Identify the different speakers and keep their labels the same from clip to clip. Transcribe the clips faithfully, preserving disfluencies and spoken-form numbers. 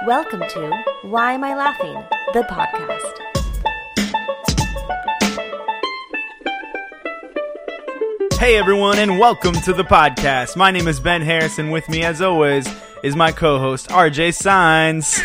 Speaker 1: Welcome to Why Am I Laughing? The podcast.
Speaker 2: Hey everyone, and welcome to the podcast. My name is Ben Harris, and with me, as always, is my co-host R J Signs.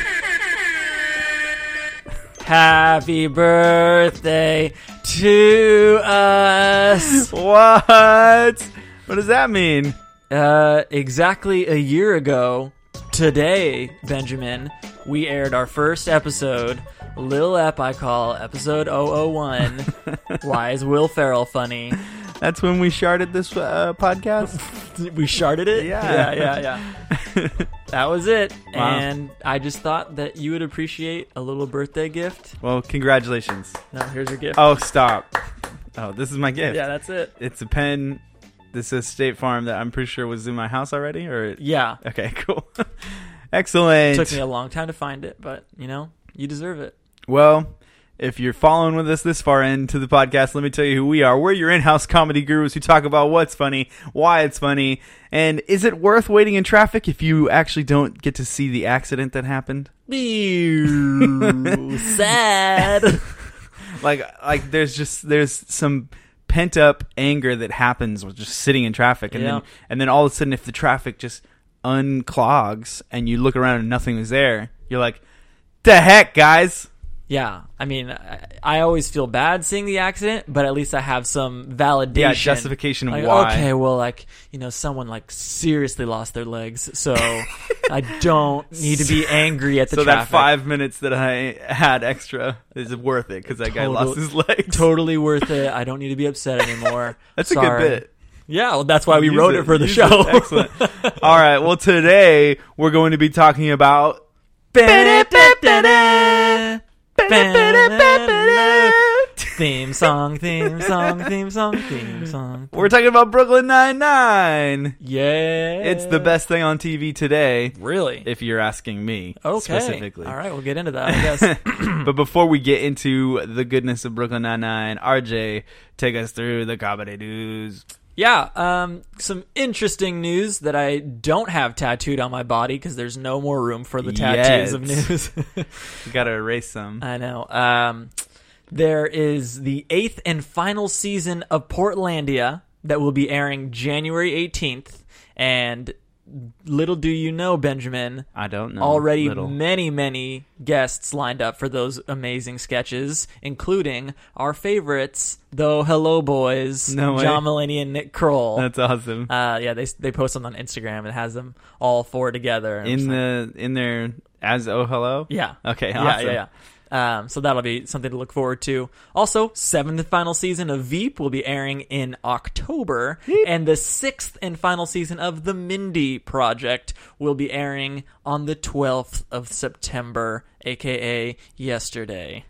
Speaker 3: Happy birthday to us.
Speaker 2: What? What does that mean?
Speaker 3: Uh, exactly a year ago today, Benjamin, we aired our first episode, Lil Ep I call, episode oh oh one. Why is Will Ferrell funny?
Speaker 2: That's when we started this uh, podcast?
Speaker 3: We sharted it?
Speaker 2: Yeah.
Speaker 3: Yeah, yeah, yeah. That was it.
Speaker 2: Wow.
Speaker 3: And I just thought that you would appreciate a little birthday gift.
Speaker 2: Well, congratulations.
Speaker 3: No, here's your gift.
Speaker 2: Oh, stop. Oh, this is my gift.
Speaker 3: Yeah, that's it.
Speaker 2: It's a pen. This is State Farm that I'm pretty sure was in my house already, or
Speaker 3: Yeah.
Speaker 2: okay, cool. Excellent.
Speaker 3: It took me a long time to find it, but, you know, you deserve it.
Speaker 2: Well, if you're following with us this far into the podcast, let me tell you who we are. We're your in-house comedy gurus who talk about what's funny, why it's funny, and is it worth waiting in traffic if you actually don't get to see the accident that happened?
Speaker 3: Ew, sad.
Speaker 2: Like, like there's just there's some pent-up anger that happens with just sitting in traffic, and
Speaker 3: Yeah.
Speaker 2: then and then all of a sudden, if the traffic just unclogs and you look around and nothing is there, you're like, "The heck, guys."
Speaker 3: Yeah, I mean, I, I always feel bad seeing the accident, but at least I have some validation.
Speaker 2: Yeah, justification of
Speaker 3: like,
Speaker 2: why.
Speaker 3: Okay, well, like, you know, someone, like, seriously lost their legs, so I don't need to be angry at the
Speaker 2: so
Speaker 3: traffic.
Speaker 2: that five minutes that I had extra is worth it because that guy
Speaker 3: Total-
Speaker 2: lost his legs.
Speaker 3: Totally worth it. I don't need to be upset anymore.
Speaker 2: That's
Speaker 3: Sorry.
Speaker 2: a good bit.
Speaker 3: Yeah, well, that's why we
Speaker 2: Use
Speaker 3: wrote it, for the
Speaker 2: use
Speaker 3: show.
Speaker 2: it. Excellent. All right. Well, today we're going to be talking about.
Speaker 3: Theme song, theme song, theme song, theme song.
Speaker 2: We're talking about Brooklyn Nine-Nine.
Speaker 3: Yeah.
Speaker 2: It's the best thing on T V today,
Speaker 3: Really?
Speaker 2: if you're asking me
Speaker 3: Okay.
Speaker 2: specifically.
Speaker 3: All right, we'll get into that, I guess.
Speaker 2: But before we get into the goodness of Brooklyn Nine-Nine, R J, take us through the comedy news.
Speaker 3: Yeah, um, some interesting news that I don't have tattooed on my body because there's no more room for the tattoos of
Speaker 2: Yet.
Speaker 3: news.
Speaker 2: You got to erase some.
Speaker 3: I know. Um, there is the eighth and final season of Portlandia that will be airing January eighteenth, and little do you know, Benjamin,
Speaker 2: I don't know.
Speaker 3: already
Speaker 2: Little.
Speaker 3: many, many guests lined up for those amazing sketches, including our favorites, the Hello Boys,
Speaker 2: No way.
Speaker 3: John Mulaney and Nick Kroll.
Speaker 2: That's awesome.
Speaker 3: Uh, yeah, they they post them on Instagram. It has them all four together. And I'm
Speaker 2: in
Speaker 3: just like,
Speaker 2: the in there as oh hello.
Speaker 3: yeah,
Speaker 2: Okay.
Speaker 3: yeah,
Speaker 2: Awesome.
Speaker 3: yeah, yeah. Um, so that'll be something to look forward to. Also, seventh and final season of Veep will be airing in October, and the sixth and final season of The Mindy Project will be airing on the twelfth of September, aka yesterday.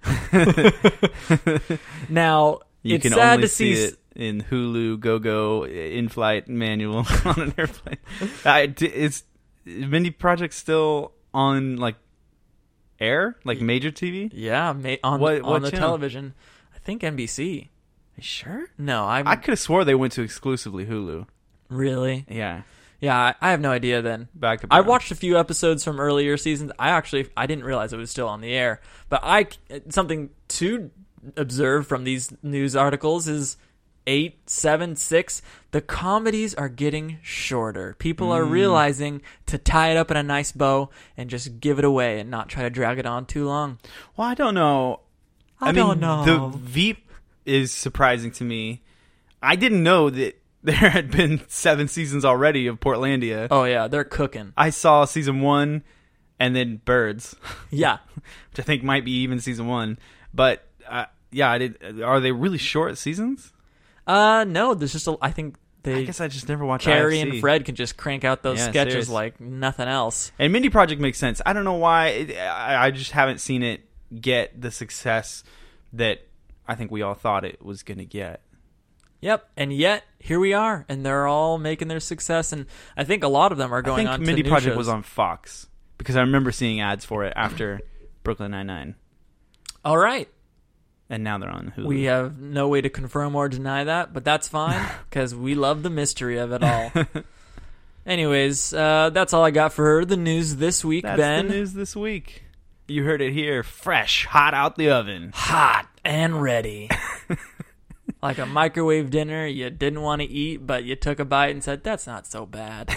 Speaker 3: Now,
Speaker 2: You
Speaker 3: it's
Speaker 2: can
Speaker 3: sad
Speaker 2: only
Speaker 3: to
Speaker 2: see
Speaker 3: see
Speaker 2: it in Hulu Go-Go in-flight manual on an airplane. I, d- is Mindy Project still on like air, like major T V?
Speaker 3: Yeah, ma- on,
Speaker 2: What-
Speaker 3: on
Speaker 2: what
Speaker 3: the
Speaker 2: channel?
Speaker 3: television. I think N B C.
Speaker 2: You sure?
Speaker 3: No, I'm
Speaker 2: I could have swore they went to exclusively Hulu.
Speaker 3: really.
Speaker 2: Yeah,
Speaker 3: Yeah, I, I have no idea then.
Speaker 2: back to
Speaker 3: I
Speaker 2: back.
Speaker 3: watched a few episodes from earlier seasons. I actually I didn't realize it was still on the air. But I something to observe from these news articles is eight, seven, six. The comedies are getting shorter. People are realizing to tie it up in a nice bow and just give it away and not try to drag it on too long.
Speaker 2: Well, I don't know.
Speaker 3: I,
Speaker 2: mean,
Speaker 3: don't know.
Speaker 2: The Veep is surprising to me. I didn't know that there had been seven seasons already of Portlandia.
Speaker 3: Oh yeah, they're cooking.
Speaker 2: I saw season one and then Birds,
Speaker 3: Yeah.
Speaker 2: which I think might be even season one. But uh, yeah, I did. Are they really short seasons?
Speaker 3: Uh no, there's just a, I think they
Speaker 2: I guess I just never watched
Speaker 3: Carrie
Speaker 2: I F C.
Speaker 3: and Fred can just crank out those
Speaker 2: Yeah,
Speaker 3: sketches
Speaker 2: serious.
Speaker 3: like nothing else.
Speaker 2: And Mindy Project makes sense. I don't know why. It, I, I just haven't seen it get the success that I think we all thought it was going to get.
Speaker 3: Yep, and yet here we are, and they're all making their success, and I think a lot of them are
Speaker 2: I
Speaker 3: going
Speaker 2: think
Speaker 3: on
Speaker 2: Mindy
Speaker 3: to new
Speaker 2: Project
Speaker 3: shows.
Speaker 2: was on Fox because I remember seeing ads for it after Brooklyn Nine-Nine.
Speaker 3: All right,
Speaker 2: And now they're on Hulu.
Speaker 3: we have no way to confirm or deny that, but that's fine because we love the mystery of it all. Anyways, uh, that's all I got for the news this week,
Speaker 2: That's
Speaker 3: Ben.
Speaker 2: the news this week. You heard it here, fresh, hot out the oven.
Speaker 3: Hot and ready. Like a microwave dinner you didn't want to eat, but you took a bite and said, that's not so bad.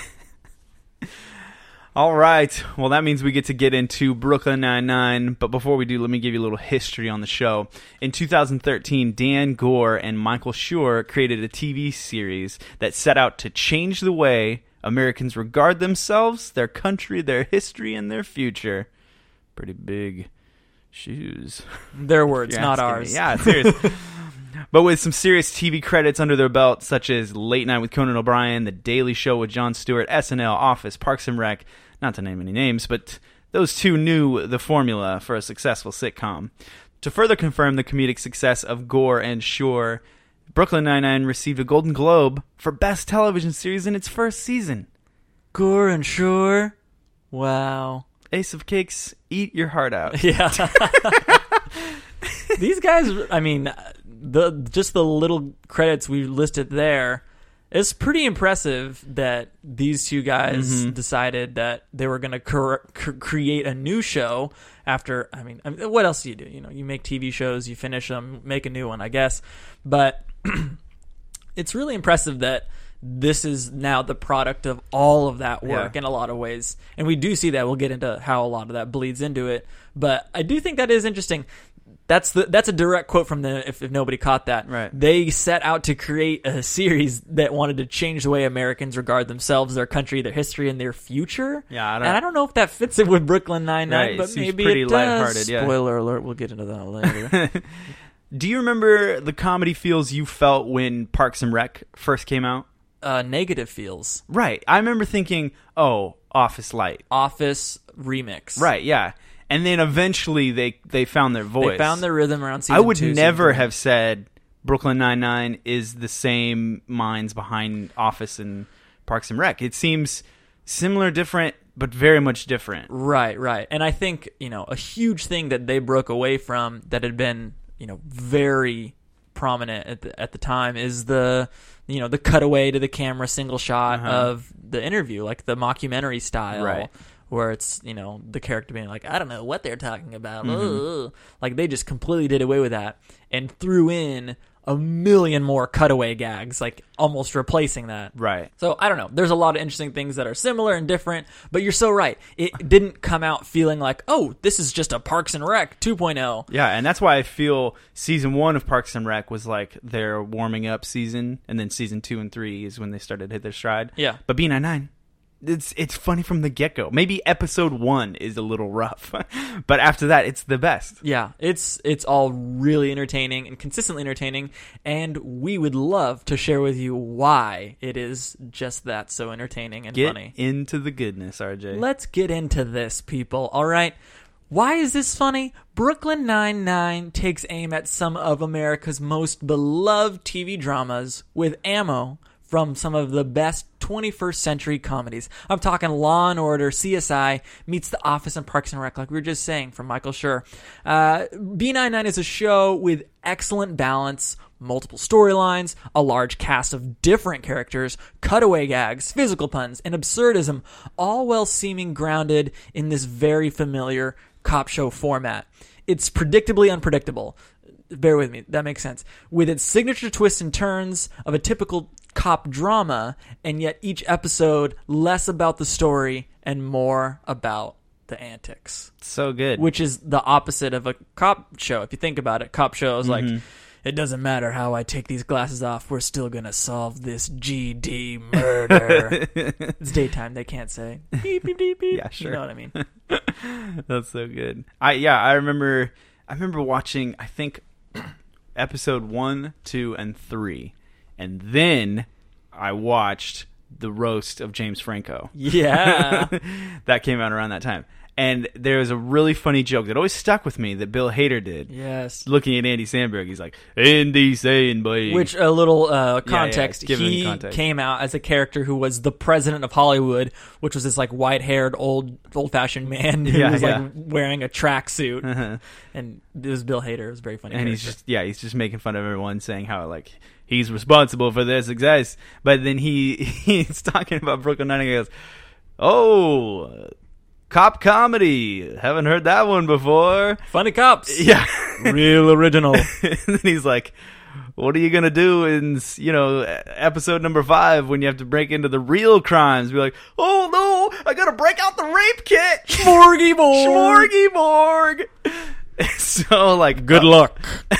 Speaker 2: All right. Well, that means we get to get into Brooklyn Nine-Nine. But before we do, let me give you a little history on the show. In two thousand thirteen, Dan Gore and Michael Schur created a T V series that set out to change the way Americans regard themselves, their country, their history, and their future. Pretty big shoes.
Speaker 3: Their words,
Speaker 2: You're
Speaker 3: not
Speaker 2: asking
Speaker 3: ours.
Speaker 2: me. Yeah, serious. But with some serious T V credits under their belt, such as Late Night with Conan O'Brien, The Daily Show with Jon Stewart, S N L, Office, Parks and Rec, not to name any names, but those two knew the formula for a successful sitcom. To further confirm the comedic success of Gore and Schur, Brooklyn Nine-Nine received a Golden Globe for Best Television Series in its first season.
Speaker 3: Gore and Schur? Wow.
Speaker 2: Ace of Cakes, eat your heart out.
Speaker 3: Yeah. These guys, I mean, the just the little credits we listed there, it's pretty impressive that these two guys
Speaker 2: Mm-hmm.
Speaker 3: decided that they were going to cr- cr- create a new show after, I mean, I mean, what else do you do? You know, you make T V shows, you finish them, make a new one, I guess. But it's really impressive that this is now the product of all of that work
Speaker 2: Yeah.
Speaker 3: in a lot of ways. And we do see that. We'll get into how a lot of that bleeds into it. But I do think that is interesting. That's the that's a direct quote from them, if, if nobody caught that.
Speaker 2: Right.
Speaker 3: They set out to create a series that wanted to change the way Americans regard themselves, their country, their history, and their future.
Speaker 2: Yeah, I don't-
Speaker 3: and I don't know if that fits in with Brooklyn Nine-Nine,
Speaker 2: Right, it
Speaker 3: but
Speaker 2: seems
Speaker 3: maybe
Speaker 2: pretty
Speaker 3: it does.
Speaker 2: lighthearted, yeah.
Speaker 3: Spoiler alert, we'll get into that later.
Speaker 2: Do you remember the comedy feels you felt when Parks and Rec first came out?
Speaker 3: uh, negative feels.
Speaker 2: Right. I remember thinking, oh, Office Light.
Speaker 3: Office remix.
Speaker 2: Right, yeah. And then eventually they, they found their voice.
Speaker 3: They found their rhythm around season
Speaker 2: I would
Speaker 3: two, season
Speaker 2: never
Speaker 3: three.
Speaker 2: have said Brooklyn Nine-Nine is the same minds behind Office and Parks and Rec. It seems similar, different, but very much different.
Speaker 3: Right, right. And I think, you know, a huge thing that they broke away from that had been, you know, very prominent at the, at the time is the, you know, the cutaway to the camera single shot
Speaker 2: Uh-huh.
Speaker 3: of the interview, like the mockumentary style.
Speaker 2: Right.
Speaker 3: Where it's, you know, the character being like, I don't know what they're talking about.
Speaker 2: Mm-hmm.
Speaker 3: Ugh. Like, they just completely did away with that and threw in a million more cutaway gags, like almost replacing that.
Speaker 2: Right.
Speaker 3: So, I don't know. There's a lot of interesting things that are similar and different, but you're so right. It didn't come out feeling like, oh, this is just a Parks and Rec two point oh.
Speaker 2: Yeah, and that's why I feel season one of Parks and Rec was like their warming up season, and then season two and three is when they started to hit their stride.
Speaker 3: Yeah.
Speaker 2: But B ninety-nine, it's it's funny from the get-go. Maybe episode one is a little rough, but after that, it's the best.
Speaker 3: Yeah, it's it's all really entertaining and consistently entertaining, and we would love to share with you why it is just that so entertaining and
Speaker 2: Get
Speaker 3: funny.
Speaker 2: into the goodness, R J.
Speaker 3: Let's get into this, people. All right. Why is this funny? Brooklyn Nine-Nine takes aim at some of America's most beloved T V dramas with ammo from some of the best twenty-first century comedies. I'm talking Law and Order, C S I, meets The Office and Parks and Rec, like we were just saying, from Michael Schur. Uh, B ninety-nine is a show with excellent balance, multiple storylines, a large cast of different characters, cutaway gags, physical puns, and absurdism, all while seeming grounded in this very familiar cop show format. It's predictably unpredictable. Bear with me, that makes sense. With its signature twists and turns of a typical cop drama, and yet each episode less about the story and more about the antics.
Speaker 2: So good.
Speaker 3: Which is the opposite of a cop show. If you think about it, cop shows like, it doesn't matter how I take these glasses off, we're still going to solve this G D murder. It's daytime, they can't say beep, beep, beep, beep.
Speaker 2: Yeah, sure.
Speaker 3: You know what I mean?
Speaker 2: That's so good. I yeah, I remember I remember watching I think episode one, two, and three. And then I watched the roast of James Franco.
Speaker 3: Yeah.
Speaker 2: That came out around that time. And there was a really funny joke that always stuck with me that Bill Hader did.
Speaker 3: Yes.
Speaker 2: Looking at Andy Samberg, he's like, Andy Samberg.
Speaker 3: Which, a little uh,
Speaker 2: yeah,
Speaker 3: context,
Speaker 2: give him
Speaker 3: he
Speaker 2: context.
Speaker 3: came out as a character who was the president of Hollywood, which was this like white-haired, old, old-fashioned man who
Speaker 2: Yeah,
Speaker 3: was like
Speaker 2: yeah.
Speaker 3: wearing a tracksuit.
Speaker 2: Uh-huh.
Speaker 3: And it was Bill Hader. It was a very funny
Speaker 2: And
Speaker 3: character.
Speaker 2: he's just, yeah, he's just making fun of everyone, saying how, like, he's responsible for their success. But then he he's talking about Brooklyn Nine-Nine. He goes, oh, cop comedy. Haven't heard that one before.
Speaker 3: Funny cops.
Speaker 2: Yeah.
Speaker 3: Real original.
Speaker 2: And then he's like, what are you going to do in, you know, episode number five when you have to break into the real crimes? Be like, oh, no, I got to break out the rape kit.
Speaker 3: Schmorgy borg.
Speaker 2: Schmorgy borg. So, like,
Speaker 3: Good
Speaker 2: uh,
Speaker 3: luck.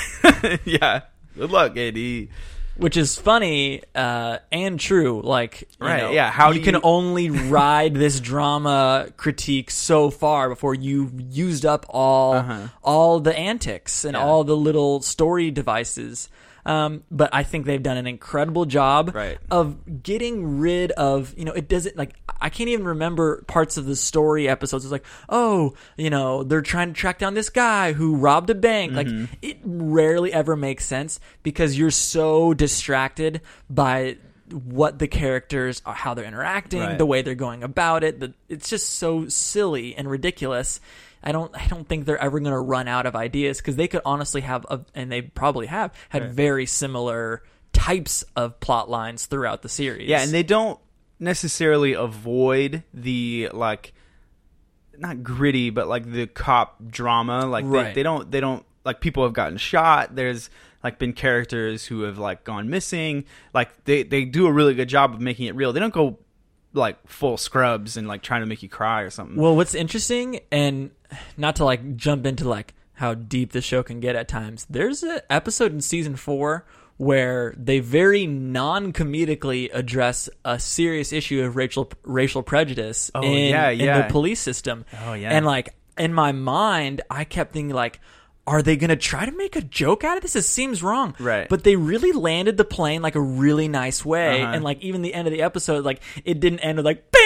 Speaker 2: yeah. Good luck, A D.
Speaker 3: Which is funny uh, and true. Like, you
Speaker 2: Right,
Speaker 3: know,
Speaker 2: yeah, how
Speaker 3: you
Speaker 2: do
Speaker 3: can
Speaker 2: you-
Speaker 3: only ride this drama critique so far before you've used up all
Speaker 2: Uh-huh.
Speaker 3: all the antics and
Speaker 2: Yeah.
Speaker 3: all the little story devices. Um, but I think they've done an incredible job
Speaker 2: Right.
Speaker 3: of getting rid of, you know, it doesn't, like, I can't even remember parts of the story episodes. It's like, oh, you know, they're trying to track down this guy who robbed a bank.
Speaker 2: Mm-hmm.
Speaker 3: Like, it rarely ever makes sense because you're so distracted by what the characters are, how they're interacting,
Speaker 2: Right.
Speaker 3: the way they're going about it. The, it's just so silly and ridiculous. I don't. I don't think they're ever going to run out of ideas because they could honestly have, a, and they probably have had
Speaker 2: Right.
Speaker 3: very similar types of plot lines throughout the series.
Speaker 2: Yeah, and they don't necessarily avoid the, like, not gritty, but, like, the cop drama. Like,
Speaker 3: Right.
Speaker 2: they, they don't, they don't, like, people have gotten shot. There's, like, been characters who have, like, gone missing. Like, they, they do a really good job of making it real. They don't go, like, full Scrubs and, like, trying to make you cry or something.
Speaker 3: Well, what's interesting, and not to like jump into like how deep the show can get at times, there's an episode in season four where they very non-comedically address a serious issue of racial racial prejudice
Speaker 2: Oh,
Speaker 3: in,
Speaker 2: yeah,
Speaker 3: in
Speaker 2: yeah.
Speaker 3: the police system.
Speaker 2: Oh, yeah.
Speaker 3: And like in my mind, I kept thinking like, are they going to try to make a joke out of this? It seems wrong.
Speaker 2: Right.
Speaker 3: But they really landed the plane like a really nice way.
Speaker 2: Uh-huh.
Speaker 3: And like even the end of the episode, like it didn't end with like,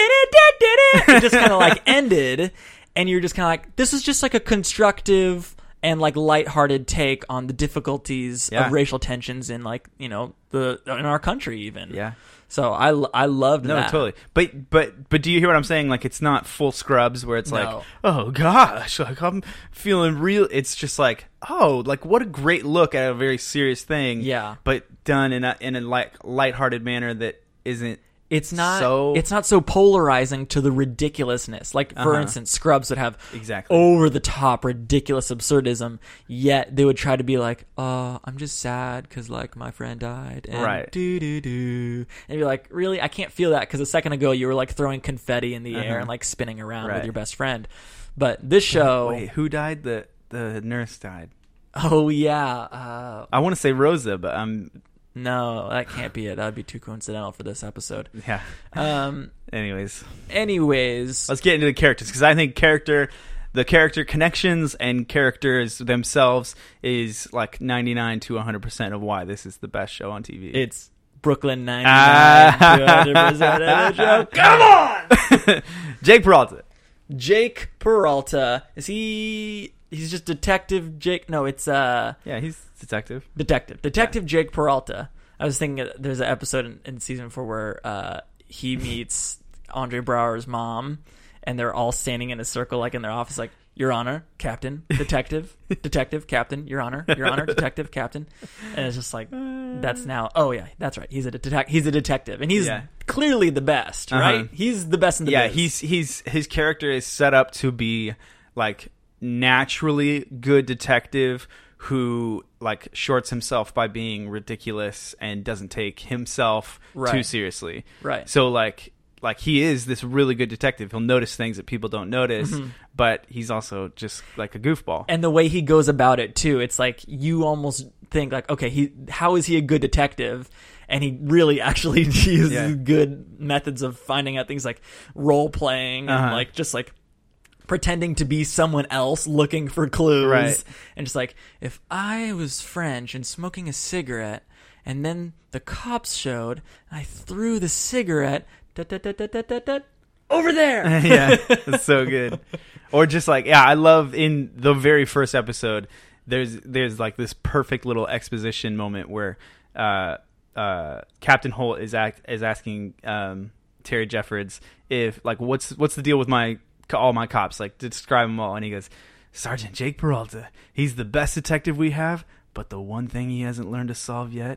Speaker 3: it just kind of like ended. And you're just kind of like, this is just like a constructive and like lighthearted take on the difficulties
Speaker 2: Yeah.
Speaker 3: of racial tensions in like, you know, the in our country even.
Speaker 2: Yeah.
Speaker 3: So I, I loved
Speaker 2: No,
Speaker 3: that.
Speaker 2: totally. But but but do you hear what I'm saying? Like, it's not full Scrubs where it's
Speaker 3: No.
Speaker 2: like, oh gosh, like I'm feeling real. It's just like, oh, like what a great look at a very serious thing.
Speaker 3: Yeah.
Speaker 2: But done in a in a like lighthearted manner that isn't.
Speaker 3: It's not
Speaker 2: So-
Speaker 3: it's not so polarizing to the ridiculousness. Like for
Speaker 2: Uh-huh.
Speaker 3: instance, Scrubs would have
Speaker 2: Exactly.
Speaker 3: over the top ridiculous absurdism, yet they would try to be like, "Uh, I'm just sad cuz like my friend died." And
Speaker 2: Right.
Speaker 3: do do do. And you're like, "Really? I can't feel that cuz a second ago you were like throwing confetti in the air
Speaker 2: Uh-huh.
Speaker 3: and like spinning around with
Speaker 2: Right.
Speaker 3: your best friend." But this show,
Speaker 2: Wait, who died? The the nurse died.
Speaker 3: oh yeah, uh,
Speaker 2: I want to say Rosa, but I'm
Speaker 3: no, that can't be it. That would be too coincidental for this episode.
Speaker 2: yeah.
Speaker 3: Um
Speaker 2: Anyways,
Speaker 3: anyways,
Speaker 2: let's get into the characters because I think character, the character connections and characters themselves is like ninety-nine to one hundred percent of why this is the best show on T V.
Speaker 3: it's Brooklyn Nine-Nine, two hundred percent of the show. Come on!
Speaker 2: Jake Peralta.
Speaker 3: Jake Peralta. Is he... He's just Detective Jake... No, it's uh
Speaker 2: Yeah, he's detective.
Speaker 3: Detective. Detective Jake Peralta. I was thinking uh, there's an episode in, in season four where uh, he meets Andre Brower's mom, and they're all standing in a circle, like in their office, like, Your Honor, Captain, Detective, Detective, Captain, Your Honor, Your Honor, Detective, Captain. And it's just like, that's now... Oh, yeah, that's right. He's a, detec- he's a detective, and he's
Speaker 2: Yeah.
Speaker 3: clearly the best,
Speaker 2: Uh-huh.
Speaker 3: right? He's the best in the
Speaker 2: Yeah,
Speaker 3: biz.
Speaker 2: he's he's his character is set up to be like naturally good detective who like shorts himself by being ridiculous and doesn't take himself too
Speaker 3: Right.
Speaker 2: seriously.
Speaker 3: Right.
Speaker 2: So like like he is this really good detective. He'll notice things that people don't notice, but he's also just like a goofball.
Speaker 3: And the way he goes about it too, it's like you almost think like, okay, he how is he a good detective? And he really actually uses
Speaker 2: Yeah.
Speaker 3: good methods of finding out things like role playing and
Speaker 2: Uh-huh.
Speaker 3: like just like pretending to be someone else looking for clues.
Speaker 2: Right.
Speaker 3: And just like, if I was French and smoking a cigarette and then the cops showed and I threw the cigarette da, da, da, da, da, da, da, over there.
Speaker 2: Yeah, that's so good. Or just like, yeah, I love in the very first episode, there's there's like this perfect little exposition moment where uh, uh, Captain Holt is act is asking um, Terry Jeffords if like what's what's the deal with my all my cops, like describe them all, and he goes, Sergeant Jake Peralta, he's the best detective we have, but the one thing he hasn't learned to solve yet,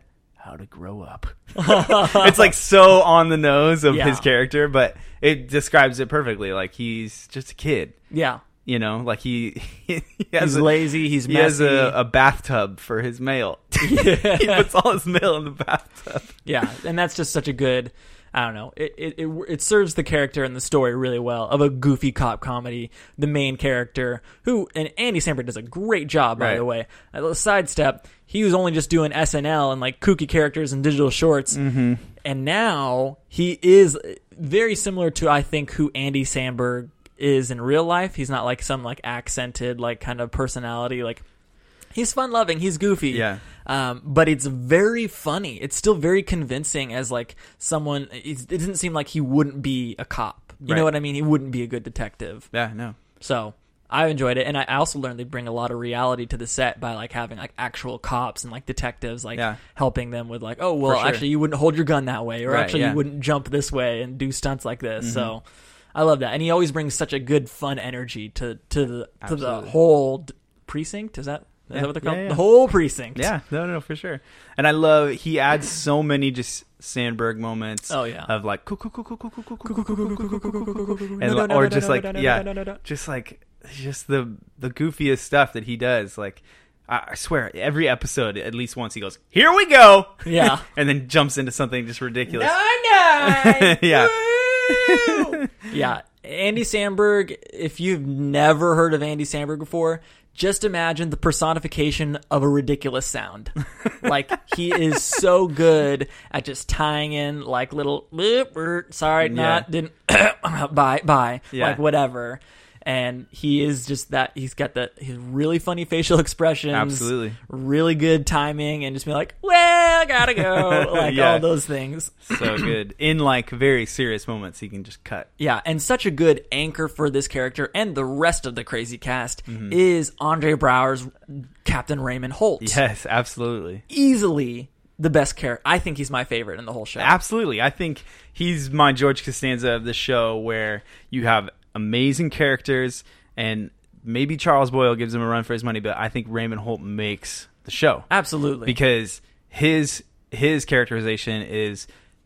Speaker 2: how to grow up. It's like so on the nose of
Speaker 3: Yeah.
Speaker 2: his character, but it describes it perfectly. Like he's just a kid,
Speaker 3: Yeah.
Speaker 2: you know, like he, he has
Speaker 3: He's
Speaker 2: a,
Speaker 3: lazy. He's
Speaker 2: he
Speaker 3: messy.
Speaker 2: has a, a bathtub for his mail.
Speaker 3: Yeah.
Speaker 2: He puts all his mail in the bathtub.
Speaker 3: Yeah, and that's just such a good. I don't know. It, it it it serves the character and the story really well of a goofy cop comedy. The main character, who and Andy Samberg does a great job, by
Speaker 2: Right.
Speaker 3: the way. A little sidestep. He was only just doing S N L and like kooky characters and digital shorts,
Speaker 2: Mm-hmm.
Speaker 3: and now he is very similar to I think who Andy Samberg is in real life. He's not like some like accented like kind of personality. Like he's fun loving. He's goofy.
Speaker 2: Yeah.
Speaker 3: Um, but it's very funny. It's still very convincing as like someone. It doesn't seem like he wouldn't be a cop. You
Speaker 2: Right.
Speaker 3: know what I mean? He wouldn't be a good detective.
Speaker 2: Yeah, no.
Speaker 3: So I enjoyed it, and I also learned they bring a lot of reality to the set by like having like actual cops and like detectives like
Speaker 2: Yeah.
Speaker 3: helping them with like, oh well,
Speaker 2: For sure.
Speaker 3: actually you wouldn't hold your gun that way, or
Speaker 2: Right,
Speaker 3: actually
Speaker 2: yeah.
Speaker 3: you wouldn't jump this way and do stunts like this.
Speaker 2: Mm-hmm.
Speaker 3: So I love that, and he always brings such a good fun energy to to the to the
Speaker 2: Absolutely.
Speaker 3: whole d- precinct. Is that? Is
Speaker 2: Yeah,
Speaker 3: that what they're called?
Speaker 2: yeah, yeah.
Speaker 3: The whole precinct.
Speaker 2: Yeah, no, no, for sure. And I love he adds so many just Sandberg moments.
Speaker 3: Oh, yeah.
Speaker 2: of like cool, cool, cool, cool, cool, cool, cool, cool, cool, cool, cool, cool, cool, cool, cool, and or just like yeah, just like just the the goofiest stuff that he does. Like I I swear, every episode at least once he goes, "Here we go,"
Speaker 3: Yeah.
Speaker 2: and then jumps into something just ridiculous.
Speaker 3: Nine,
Speaker 2: Yeah.
Speaker 3: Woo! Yeah. Andy Samberg, if you've never heard of Andy Samberg before, just imagine the personification of a ridiculous sound. Like, he is so good at just tying in, like, little, "Boop, er, sorry, not, didn't, bye, bye,
Speaker 2: Yeah.
Speaker 3: like, whatever. And he is just that, he's got that, his really funny facial expressions.
Speaker 2: Absolutely.
Speaker 3: Really good timing, and just be like, well, gotta go. Like,
Speaker 2: Yeah.
Speaker 3: all those things.
Speaker 2: So good. In like very serious moments, he can just cut.
Speaker 3: Yeah, and such a good anchor for this character and the rest of the crazy cast
Speaker 2: Mm-hmm.
Speaker 3: is Andre Braugher's Captain Raymond Holt.
Speaker 2: Yes, absolutely.
Speaker 3: Easily the best character. I think he's my favorite in the whole show.
Speaker 2: Absolutely. I think he's my George Costanza of the show, where you have amazing characters, and maybe Charles Boyle gives him a run for his money, but I think Raymond Holt makes the show.
Speaker 3: Absolutely.
Speaker 2: Because his his characterization is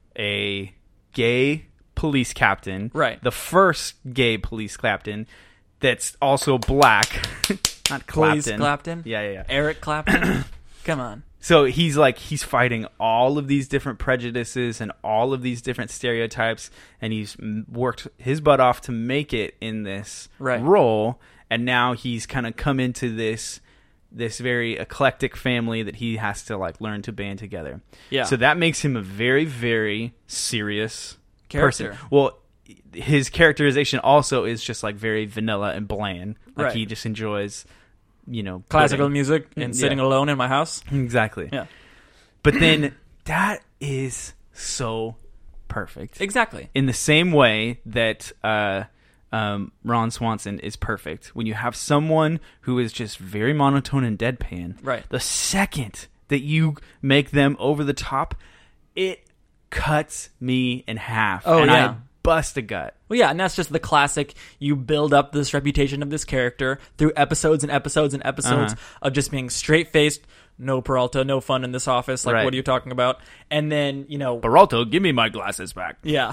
Speaker 2: a gay police captain.
Speaker 3: Right.
Speaker 2: The first gay police captain that's also black. Not Clapton.
Speaker 3: Please, Clapton?
Speaker 2: Yeah, yeah, yeah.
Speaker 3: Eric Clapton? Come on.
Speaker 2: So he's like, he's fighting all of these different prejudices and all of these different stereotypes, and he's m- worked his butt off to make it in this
Speaker 3: Right.
Speaker 2: role. And now he's kind of come into this this very eclectic family that he has to like learn to band together.
Speaker 3: Yeah.
Speaker 2: So that makes him a very, very serious
Speaker 3: Character.
Speaker 2: person. Well, his characterization also is just like very vanilla and bland. Like
Speaker 3: Right.
Speaker 2: he just enjoys, you know,
Speaker 3: Classical
Speaker 2: pudding.
Speaker 3: music and
Speaker 2: Yeah.
Speaker 3: sitting alone in my house.
Speaker 2: Exactly.
Speaker 3: Yeah.
Speaker 2: But then that is so perfect.
Speaker 3: Exactly.
Speaker 2: In the same way that uh, um, Ron Swanson is perfect. When you have someone who is just very monotone and deadpan,
Speaker 3: Right.
Speaker 2: the second that you make them over the top, it cuts me in half.
Speaker 3: Oh,
Speaker 2: and
Speaker 3: yeah.
Speaker 2: I bust a gut.
Speaker 3: Well, yeah, and that's just the classic. You build up this reputation of this character through episodes and episodes and episodes
Speaker 2: Uh-huh.
Speaker 3: of just being straight-faced, no Peralta, no fun in this office. Like,
Speaker 2: Right.
Speaker 3: what are you talking about? And then, you know,
Speaker 2: Peralta, give me my glasses back.
Speaker 3: yeah.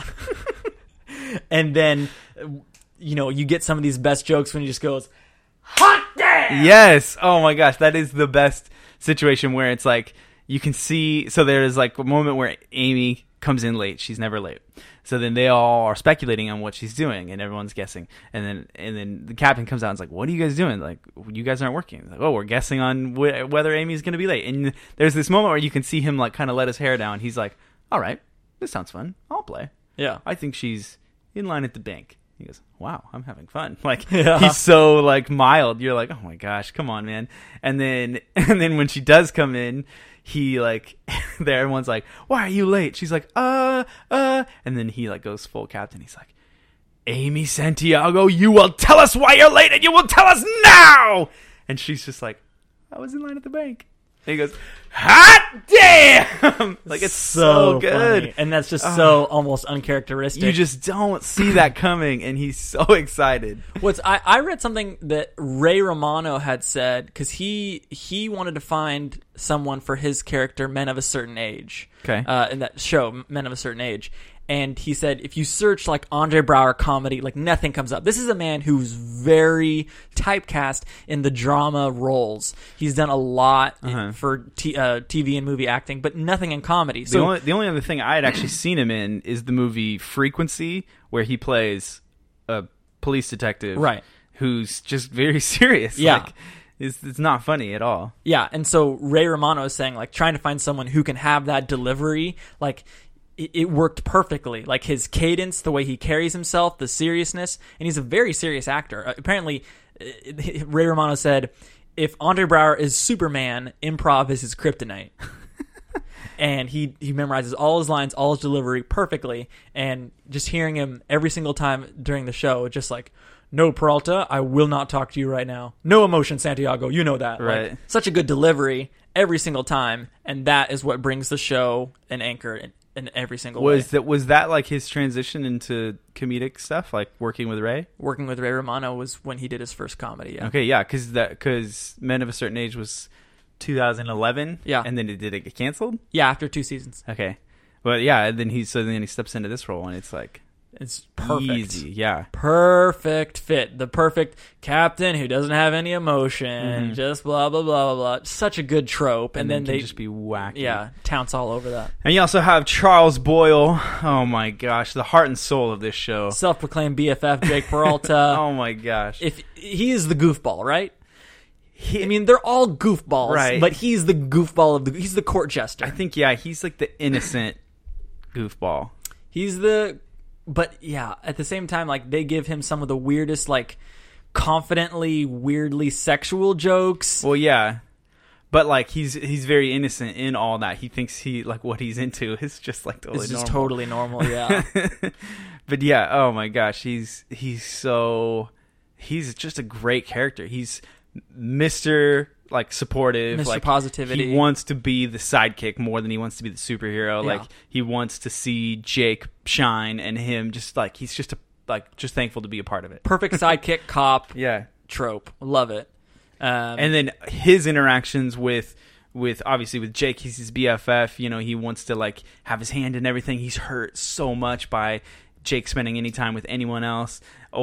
Speaker 3: And then, you know, you get some of these best jokes when he just goes, hot damn!
Speaker 2: Yes. Oh my gosh, that is the best situation where it's like you can see. So there's like a moment where Amy comes in late. She's never late. So then they all are speculating on what she's doing, and everyone's guessing. And then and then the captain comes out and is like, "What are you guys doing? Like, you guys aren't working." Like, "Oh, we're guessing on wh- whether Amy's going to be late." And there's this moment where you can see him like kind of let his hair down. He's like, "All right, this sounds fun. I'll play.
Speaker 3: Yeah.
Speaker 2: I think she's in line at the bank." He goes, "Wow, I'm having fun." Like
Speaker 3: Yeah.
Speaker 2: he's so like mild. You're like, "Oh my gosh, come on, man." And then and then when she does come in, he like there everyone's like, "Why are you late?" She's like, "Uh, uh," and then he like goes full captain. He's like, "Amy Santiago, you will tell us why you're late, and you will tell us now." And she's just like, "I was in line at the bank." he goes, hot damn! Like, it's so, so good.
Speaker 3: Funny. And that's just
Speaker 2: uh,
Speaker 3: so almost uncharacteristic.
Speaker 2: You just don't see that coming, and he's so excited.
Speaker 3: What's I, I read something that Ray Romano had said, because he he wanted to find someone for his character, Men of a Certain Age.
Speaker 2: Okay.
Speaker 3: Uh, in that show, Men of a Certain Age. And he said, if you search like Andre Braugher comedy, like nothing comes up. This is a man who's very typecast in the drama roles. He's done a lot
Speaker 2: uh-huh.
Speaker 3: in, for t- uh, T V and movie acting, but nothing in comedy. So
Speaker 2: the only, the only other thing I had actually seen him in is the movie Frequency, where he plays a police detective,
Speaker 3: right,
Speaker 2: who's just very serious.
Speaker 3: Yeah.
Speaker 2: Like, it's, it's not funny at all.
Speaker 3: Yeah, and so Ray Romano is saying, like, trying to find someone who can have that delivery, like, it worked perfectly. Like his cadence, the way he carries himself, the seriousness, and he's a very serious actor. Uh, apparently, uh, Ray Romano said, if Andre Braugher is Superman, improv is his kryptonite. And he, he memorizes all his lines, all his delivery perfectly, and just hearing him every single time during the show, just like, no, Peralta, I will not talk to you right now. No emotion, Santiago, you know that.
Speaker 2: Right.
Speaker 3: Like, such a good delivery every single time, and that is what brings the show an anchor in, in every single
Speaker 2: was
Speaker 3: way.
Speaker 2: that was that like his transition into comedic stuff, like working with Ray?
Speaker 3: Working with Ray Romano was when he did his first comedy. Yeah.
Speaker 2: Okay, yeah, because that because Men of a Certain Age was two thousand eleven.
Speaker 3: Yeah,
Speaker 2: and then it did it get canceled.
Speaker 3: Yeah, after two seasons.
Speaker 2: Okay, but yeah, and then he so then he steps into this role, and it's like
Speaker 3: it's perfect.
Speaker 2: Easy, yeah,
Speaker 3: perfect fit. The perfect captain who doesn't have any emotion,
Speaker 2: mm-hmm.
Speaker 3: just blah blah blah blah blah. Such a good trope, and,
Speaker 2: and
Speaker 3: then
Speaker 2: they
Speaker 3: they
Speaker 2: just be wacky.
Speaker 3: Yeah, tounce all over that.
Speaker 2: And you also have Charles Boyle. Oh my gosh, the heart and soul of this show.
Speaker 3: Self-proclaimed B F F Jake Peralta.
Speaker 2: Oh my gosh,
Speaker 3: if he is the goofball, right? He, I mean, they're all goofballs,
Speaker 2: right?
Speaker 3: But he's the goofball of the. He's the court jester.
Speaker 2: I think, yeah, he's like the innocent goofball.
Speaker 3: He's the. But yeah, at the same time, like they give him some of the weirdest, like confidently, weirdly sexual jokes.
Speaker 2: Well, yeah, but like he's he's very innocent in all that. He thinks he like what he's into is just like totally
Speaker 3: it's just
Speaker 2: normal.
Speaker 3: totally normal. Yeah.
Speaker 2: But yeah, oh my gosh, he's he's so he's just a great character. He's Mister like supportive,
Speaker 3: Mister
Speaker 2: like
Speaker 3: Positivity.
Speaker 2: He wants to be the sidekick more than he wants to be the superhero.
Speaker 3: Yeah.
Speaker 2: Like he wants to see Jake shine, and him just like he's just a, like just thankful to be a part of it.
Speaker 3: Perfect sidekick cop.
Speaker 2: Yeah,
Speaker 3: trope. Love it. Um,
Speaker 2: and then his interactions with with obviously with Jake, he's his B F F. You know, he wants to like have his hand in everything. He's hurt so much by Jake spending any time with anyone else,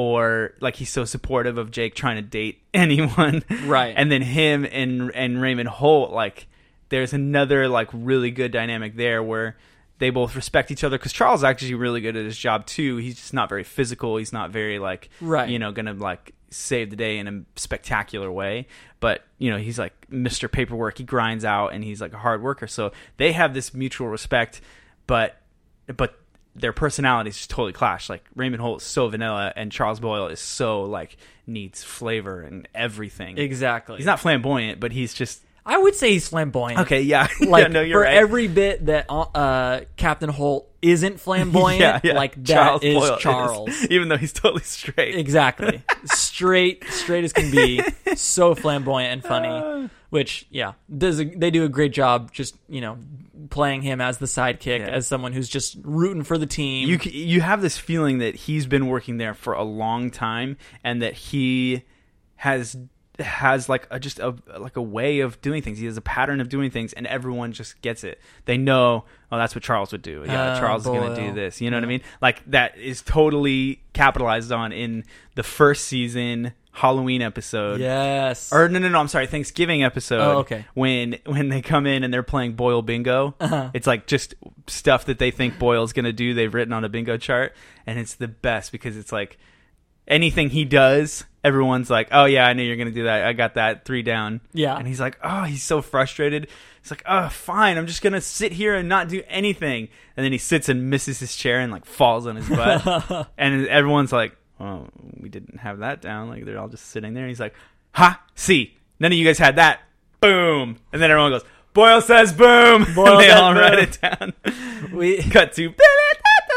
Speaker 2: or like he's so supportive of Jake trying to date anyone,
Speaker 3: right?
Speaker 2: And then him and and Raymond Holt, like there's another like really good dynamic there where they both respect each other, because Charles is actually really good at his job too. He's just not very physical. He's not very like
Speaker 3: right.
Speaker 2: you know gonna like save the day in a spectacular way, but you know he's like Mister Paperwork. He grinds out and he's like a hard worker. So they have this mutual respect, but but. their personalities just totally clash. Like Raymond Holt is so vanilla, and Charles Boyle is so like needs flavor and everything.
Speaker 3: Exactly.
Speaker 2: He's not flamboyant, but he's just.
Speaker 3: I would say he's flamboyant.
Speaker 2: Okay, yeah.
Speaker 3: Like
Speaker 2: yeah, no, you're
Speaker 3: for
Speaker 2: right.
Speaker 3: every bit that uh, Captain Holt isn't flamboyant,
Speaker 2: yeah, yeah.
Speaker 3: like that
Speaker 2: Charles
Speaker 3: is
Speaker 2: Boyle
Speaker 3: Charles.
Speaker 2: Is, even though he's totally straight.
Speaker 3: Exactly. straight, straight as can be. So flamboyant and funny. Which, yeah, does a, they do a great job just, you know, playing him as the sidekick, yeah. as someone who's just rooting for the team.
Speaker 2: You you have this feeling that he's been working there for a long time, and that he has has like a, just a like a way of doing things. He has a pattern of doing things, and everyone just gets it. They know, oh, that's what Charles would do. Yeah, uh, Charles Boyle. is going to do this. You know yeah. what I mean? Like that is totally capitalized on in the first season Halloween episode.
Speaker 3: Yes.
Speaker 2: Or no, no, no. I'm sorry. Thanksgiving episode.
Speaker 3: Oh, okay.
Speaker 2: When when they come in and they're playing Boyle Bingo,
Speaker 3: uh-huh.
Speaker 2: it's like just stuff that they think Boyle's gonna do. They've written on a bingo chart, and it's the best because it's like anything he does, everyone's like, "Oh yeah, I knew you're gonna do that. I got that three down."
Speaker 3: Yeah.
Speaker 2: And he's like, "Oh, he's so frustrated." He's like, "Oh, fine. I'm just gonna sit here and not do anything." And then he sits and misses his chair and like falls on his butt, and everyone's like, "Oh, we didn't have that down." Like they're all just sitting there. And he's like, "Ha, see, none of you guys had that." Boom, and then everyone goes, "Boyle says boom."
Speaker 3: Boyle
Speaker 2: and they all
Speaker 3: boom.
Speaker 2: write it down.
Speaker 3: We
Speaker 2: cut to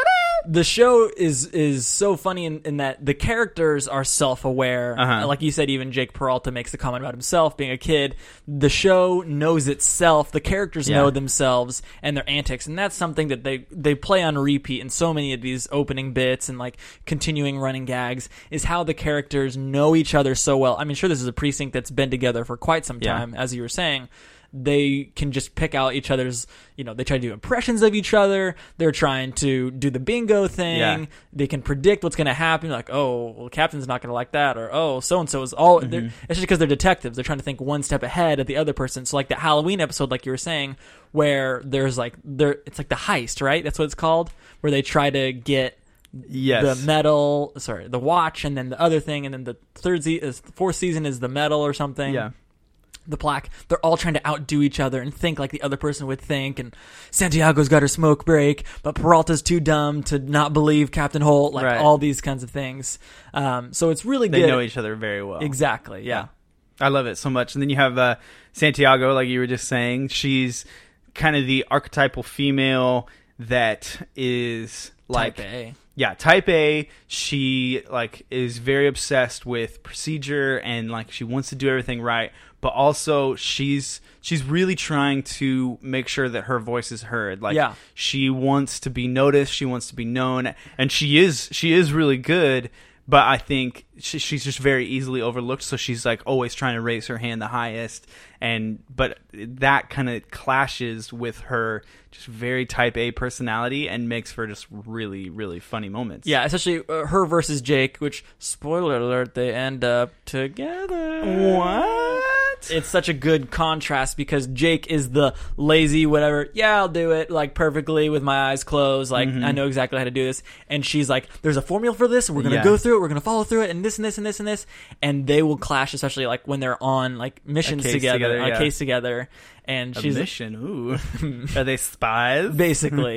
Speaker 3: the show is is so funny in, in that the characters are self-aware.
Speaker 2: Uh-huh.
Speaker 3: Like you said, even Jake Peralta makes the comment about himself being a kid. The show knows itself. The characters
Speaker 2: Yeah.
Speaker 3: know themselves and their antics, and that's something that they they play on repeat in so many of these opening bits and like continuing running gags. Is how the characters know each other so well. I mean, sure, this is a precinct that's been together for quite some
Speaker 2: Yeah.
Speaker 3: time, as you were saying. They can just pick out each other's, you know, they try to do impressions of each other. They're trying to do the bingo thing.
Speaker 2: Yeah.
Speaker 3: They can predict what's going to happen. Like, oh, well, Captain's not going to like that. Or, oh, so-and-so is all, mm-hmm. it's just because they're detectives. They're trying to think one step ahead of the other person. So like the Halloween episode, like you were saying, where there's like, there, it's like the heist, right? That's what it's called, where they try to get
Speaker 2: Yes.
Speaker 3: the medal, sorry, the watch, and then the other thing. And then the third, se- is, fourth season is the medal or something.
Speaker 2: Yeah.
Speaker 3: The plaque. They're all trying to outdo each other and think like the other person would think. And Santiago's got her smoke break, but Peralta's too dumb to not believe Captain Holt. Like
Speaker 2: Right.
Speaker 3: all these kinds of things. Um, so it's really
Speaker 2: They
Speaker 3: good.
Speaker 2: know each other very well.
Speaker 3: Exactly. Yeah.
Speaker 2: I love it so much. And then you have uh, Santiago, like you were just saying. She's kind of the archetypal female that is like,
Speaker 3: Type A.
Speaker 2: yeah, type A. She like is very obsessed with procedure and like she wants to do everything right, but also she's she's really trying to make sure that her voice is heard. Like
Speaker 3: Yeah.
Speaker 2: she wants to be noticed, she wants to be known, and she is she is really good. But I think she, she's just very easily overlooked, so she's like always trying to raise her hand the highest. And but that kind of clashes with her just very type A personality and makes for just really, really funny moments.
Speaker 3: Yeah, especially uh, her versus Jake, which, spoiler alert, they end up together.
Speaker 2: What?
Speaker 3: It's such a good contrast because Jake is the lazy whatever, yeah, I'll do it, like, perfectly with my eyes closed, like,
Speaker 2: Mm-hmm.
Speaker 3: I know exactly how to do this. And she's like, there's a formula for this, we're going to
Speaker 2: Yeah.
Speaker 3: go through it, we're going to follow through it, and this and this and this and this. And they will clash, especially, like, when they're on, like, missions
Speaker 2: case
Speaker 3: together,
Speaker 2: together,
Speaker 3: on
Speaker 2: yeah.
Speaker 3: a case together. And
Speaker 2: A
Speaker 3: she's
Speaker 2: mission. Ooh. Are they spies?
Speaker 3: basically.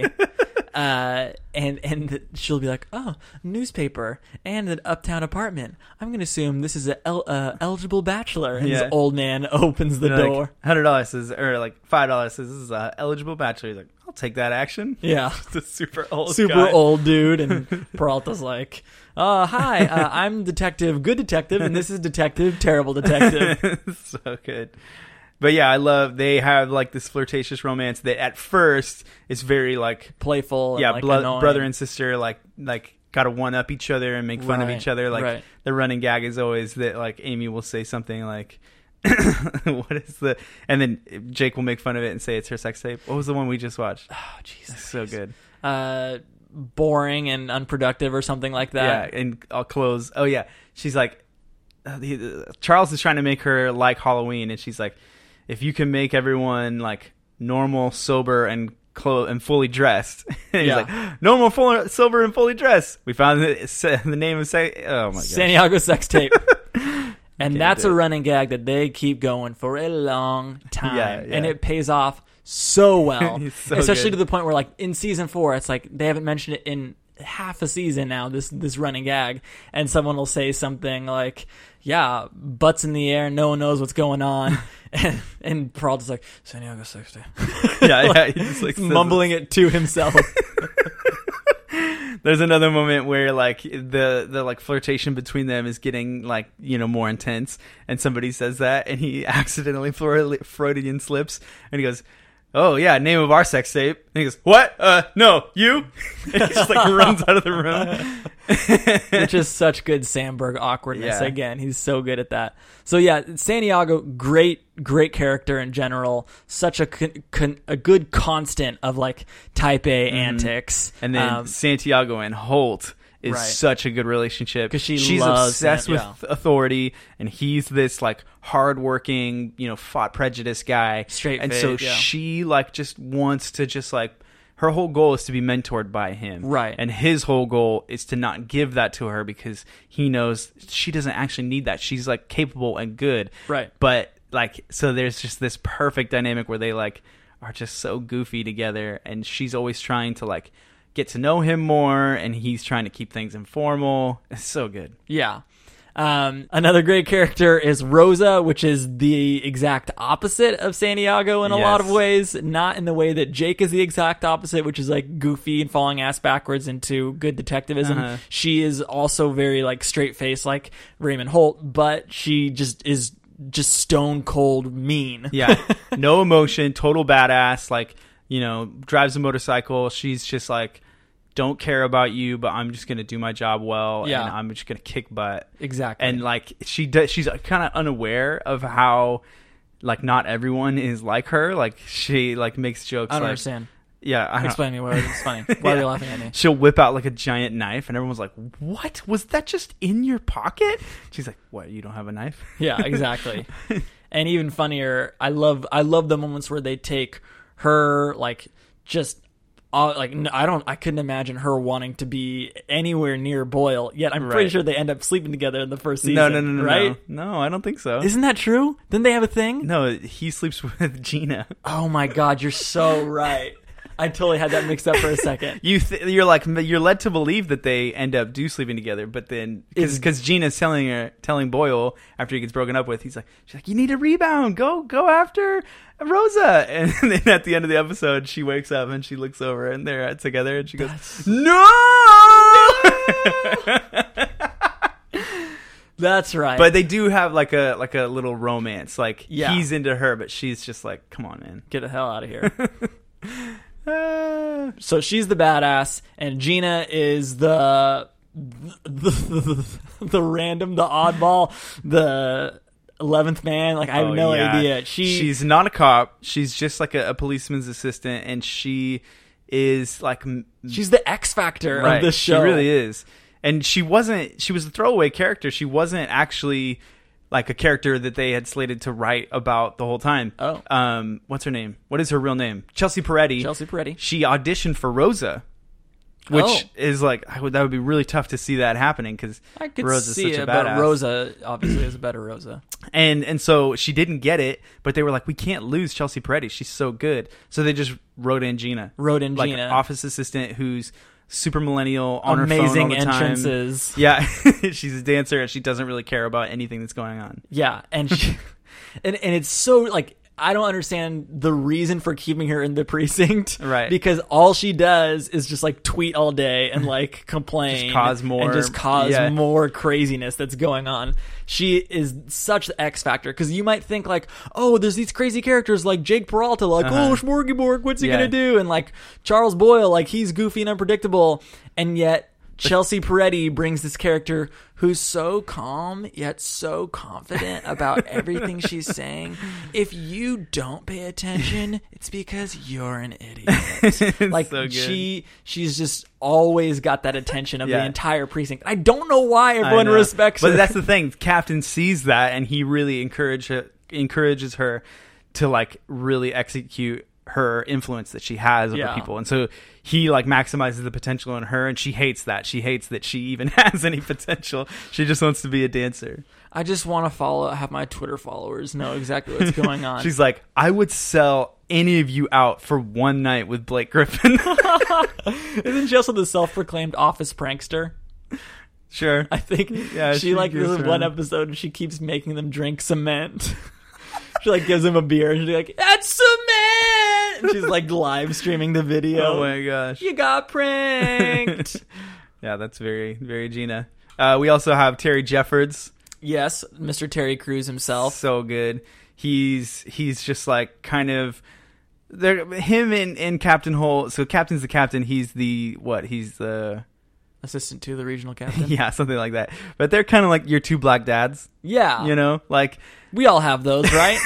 Speaker 3: Uh, and and she'll be like, oh, newspaper and an uptown apartment. I'm going to assume this is a el- uh, eligible bachelor. And
Speaker 2: Yeah.
Speaker 3: this old man opens the
Speaker 2: They're
Speaker 3: door.
Speaker 2: Like, one hundred dollars says, or like five dollars says, this is a eligible bachelor. He's like, I'll take that action.
Speaker 3: Yeah.
Speaker 2: It's a super old
Speaker 3: Super
Speaker 2: guy.
Speaker 3: old dude. And Peralta's like, uh, hi, uh, I'm detective, good detective, and this is detective, terrible detective.
Speaker 2: So good. But yeah, I love they have like this flirtatious romance that at first is very like
Speaker 3: Playful and
Speaker 2: yeah,
Speaker 3: like
Speaker 2: blo-
Speaker 3: annoying.
Speaker 2: brother and sister like like gotta one up each other and make fun of
Speaker 3: Right,
Speaker 2: each other. Like
Speaker 3: right.
Speaker 2: the running gag is always that like Amy will say something like what is the and then Jake will make fun of it and say it's her sex tape. What was the one we just watched?
Speaker 3: Oh, Jesus.
Speaker 2: So good.
Speaker 3: Uh, boring and unproductive or something like that.
Speaker 2: Yeah, and I'll close. Oh yeah, she's like uh, the, uh, Charles is trying to make her like Halloween, and she's like, if you can make everyone like normal, sober, and clo- and fully dressed, and he's
Speaker 3: Yeah.
Speaker 2: like, normal, full, sober, and fully dressed. We found the, the name of say. Oh my god,
Speaker 3: Santiago sex tape. And
Speaker 2: Can't
Speaker 3: that's
Speaker 2: do
Speaker 3: a
Speaker 2: it.
Speaker 3: running gag that they keep going for a long time.
Speaker 2: Yeah, yeah.
Speaker 3: And it pays off so well.
Speaker 2: He's so
Speaker 3: Especially
Speaker 2: good.
Speaker 3: to the point where, like, in season four, it's like they haven't mentioned it in half a season now, this this running gag. And someone will say something like, yeah, butts in the air, no one knows what's going on. and, and Peralta's like, Santiago sex tape.
Speaker 2: yeah, yeah. He just like says
Speaker 3: Mumbling it to himself.
Speaker 2: There's another moment where like the the like flirtation between them is getting like you know more intense, and somebody says that, and he accidentally Freudian Freudian slips, and he goes, "Oh yeah, name of our sex tape." And he goes, "What? Uh, no, you." And he just like runs out of the room.
Speaker 3: Which is such good Sandberg awkwardness.
Speaker 2: Yeah.
Speaker 3: Again, he's so good at that. So yeah, Santiago, great, great character in general. Such a con- con- a good constant of like type A antics.
Speaker 2: And then
Speaker 3: Um,
Speaker 2: Santiago and Holt is
Speaker 3: Right.
Speaker 2: such a good relationship
Speaker 3: 'Cause she
Speaker 2: she's
Speaker 3: loves
Speaker 2: obsessed
Speaker 3: him,
Speaker 2: with
Speaker 3: yeah.
Speaker 2: authority, and he's this like hardworking, you know, fought prejudice guy.
Speaker 3: Straight
Speaker 2: and
Speaker 3: face,
Speaker 2: so
Speaker 3: yeah.
Speaker 2: she like just wants to just like her whole goal is to be mentored by him,
Speaker 3: Right.
Speaker 2: And his whole goal is to not give that to her because he knows she doesn't actually need that. She's like capable and good,
Speaker 3: Right.
Speaker 2: But like, so there's just this perfect dynamic where they like are just so goofy together, and she's always trying to like get to know him more, and he's trying to keep things informal. It's so good.
Speaker 3: Yeah. Um, another great character is Rosa, which is the exact opposite of Santiago in a
Speaker 2: Yes.
Speaker 3: lot of ways. Not in the way that Jake is the exact opposite, which is like goofy and falling ass backwards into good detectivism.
Speaker 2: Uh-huh.
Speaker 3: She is also very like straight face, like Raymond Holt, but she just is just stone cold mean.
Speaker 2: Yeah, no emotion, total badass. Like, you know, drives a motorcycle. She's just like, don't care about you, but I'm just gonna do my job well,
Speaker 3: Yeah.
Speaker 2: and I'm just gonna kick butt.
Speaker 3: Exactly.
Speaker 2: And like, she does, she's kind of unaware of how, like, not everyone is like her. Like, she like makes jokes.
Speaker 3: I don't
Speaker 2: like,
Speaker 3: understand.
Speaker 2: Yeah, I don't,
Speaker 3: Explain to me why it's funny. Why are
Speaker 2: Yeah.
Speaker 3: you laughing at me?
Speaker 2: She'll whip out like a giant knife, and everyone's like, "What was that? Just in your pocket?" She's like, "What? You don't have a knife?"
Speaker 3: Yeah, exactly. And even funnier, I love I love the moments where they take her like just uh, like n- I don't I couldn't imagine her wanting to be anywhere near Boyle. Yet I'm pretty
Speaker 2: Right.
Speaker 3: sure they end up sleeping together in the first season.
Speaker 2: No, no, no, no,
Speaker 3: right?
Speaker 2: no. No, I don't think so.
Speaker 3: Isn't that true? Didn't they have a thing?
Speaker 2: No, he sleeps with Gina.
Speaker 3: Oh my god, you're so right. I totally had that mixed up for a second.
Speaker 2: You th- you're like you're led to believe that they end up do sleeping together, but then
Speaker 3: Is-
Speaker 2: because Gina's telling her telling Boyle after he gets broken up with, he's like, she's like, you need to rebound, go go after Rosa, and then at the end of the episode, she wakes up and she looks over and they're together, and she goes, no.
Speaker 3: That's right.
Speaker 2: But they do have like a like a little romance. Like,
Speaker 3: Yeah.
Speaker 2: he's into her, but she's just like, come on, man.
Speaker 3: get the hell out of here.
Speaker 2: Ah.
Speaker 3: So she's the badass, and Gina is the the, the, the random, the oddball, the eleventh man. Like I have
Speaker 2: Oh,
Speaker 3: no
Speaker 2: yeah.
Speaker 3: idea. She
Speaker 2: she's not a cop. She's just like a, a policeman's assistant, and she is like m-
Speaker 3: she's the X factor
Speaker 2: right.
Speaker 3: of this show.
Speaker 2: She really is. And she wasn't. She was a throwaway character. She wasn't actually like a character that they had slated to write about the whole time.
Speaker 3: Oh.
Speaker 2: um, what's her name? What is her real name? Chelsea Peretti.
Speaker 3: Chelsea Peretti.
Speaker 2: She auditioned for Rosa, which
Speaker 3: Oh.
Speaker 2: is like I would, that would be really tough to see that happening because
Speaker 3: I could
Speaker 2: Rosa's
Speaker 3: see
Speaker 2: such
Speaker 3: it,
Speaker 2: a
Speaker 3: but
Speaker 2: badass.
Speaker 3: Rosa obviously is a better Rosa.
Speaker 2: And and so she didn't get it, but they were like, we can't lose Chelsea Peretti. She's so good. So they just wrote in Gina.
Speaker 3: Wrote in
Speaker 2: like
Speaker 3: Gina.
Speaker 2: an office assistant who's super millennial, on
Speaker 3: Amazing
Speaker 2: her phone all the time.
Speaker 3: entrances.
Speaker 2: Yeah, she's a dancer and she doesn't really care about anything that's going on.
Speaker 3: Yeah, and she, and and it's so like I don't understand the reason for keeping her in the precinct,
Speaker 2: Right.
Speaker 3: Because all she does is just like tweet all day and like complain,
Speaker 2: Just cause more-
Speaker 3: and just cause
Speaker 2: yeah.
Speaker 3: more craziness that's going on. She is such the X factor because you might think like, oh, there's these crazy characters like Jake Peralta, like
Speaker 2: Uh-huh.
Speaker 3: oh Schmorgy what's he
Speaker 2: Yeah.
Speaker 3: gonna do, and like Charles Boyle, like he's goofy and unpredictable, and yet. Chelsea Peretti brings this character who's so calm yet so confident about everything she's saying. If you don't pay attention, it's because you're an idiot. Like
Speaker 2: so good.
Speaker 3: she, she's just always got that attention of
Speaker 2: Yeah.
Speaker 3: the entire precinct. I don't know why
Speaker 2: I
Speaker 3: everyone
Speaker 2: know.
Speaker 3: respects
Speaker 2: but
Speaker 3: her.
Speaker 2: that's the thing. Captain sees that and he really encourage encourages her to like really execute her influence that she has over
Speaker 3: Yeah.
Speaker 2: people, and so he like maximizes the potential in her, and she hates that. She hates that she even has any potential. She just wants to be a dancer.
Speaker 3: I just want to follow, have my Twitter followers know exactly what's going on.
Speaker 2: She's like, I would sell any of you out for one night with Blake Griffin.
Speaker 3: Isn't she also the self-proclaimed office prankster?
Speaker 2: Sure.
Speaker 3: I think
Speaker 2: Yeah,
Speaker 3: she,
Speaker 2: she
Speaker 3: like
Speaker 2: goes
Speaker 3: there's one
Speaker 2: around.
Speaker 3: episode and she keeps making them drink cement. She like gives him a beer and she's like, "That's cement." And she's like live streaming the video.
Speaker 2: Oh my gosh.
Speaker 3: You got pranked.
Speaker 2: Yeah, that's very, very Gina. Uh, we also have Terry Jeffords.
Speaker 3: Yes, Mister Terry Crews himself.
Speaker 2: So good. He's he's just like kind of they're him and, and Captain Holt. So Captain's the captain. He's the what? He's the
Speaker 3: Assistant to the regional captain.
Speaker 2: yeah, something like that. But they're kind of like your two black dads.
Speaker 3: Yeah.
Speaker 2: You know, like
Speaker 3: We all have those, right?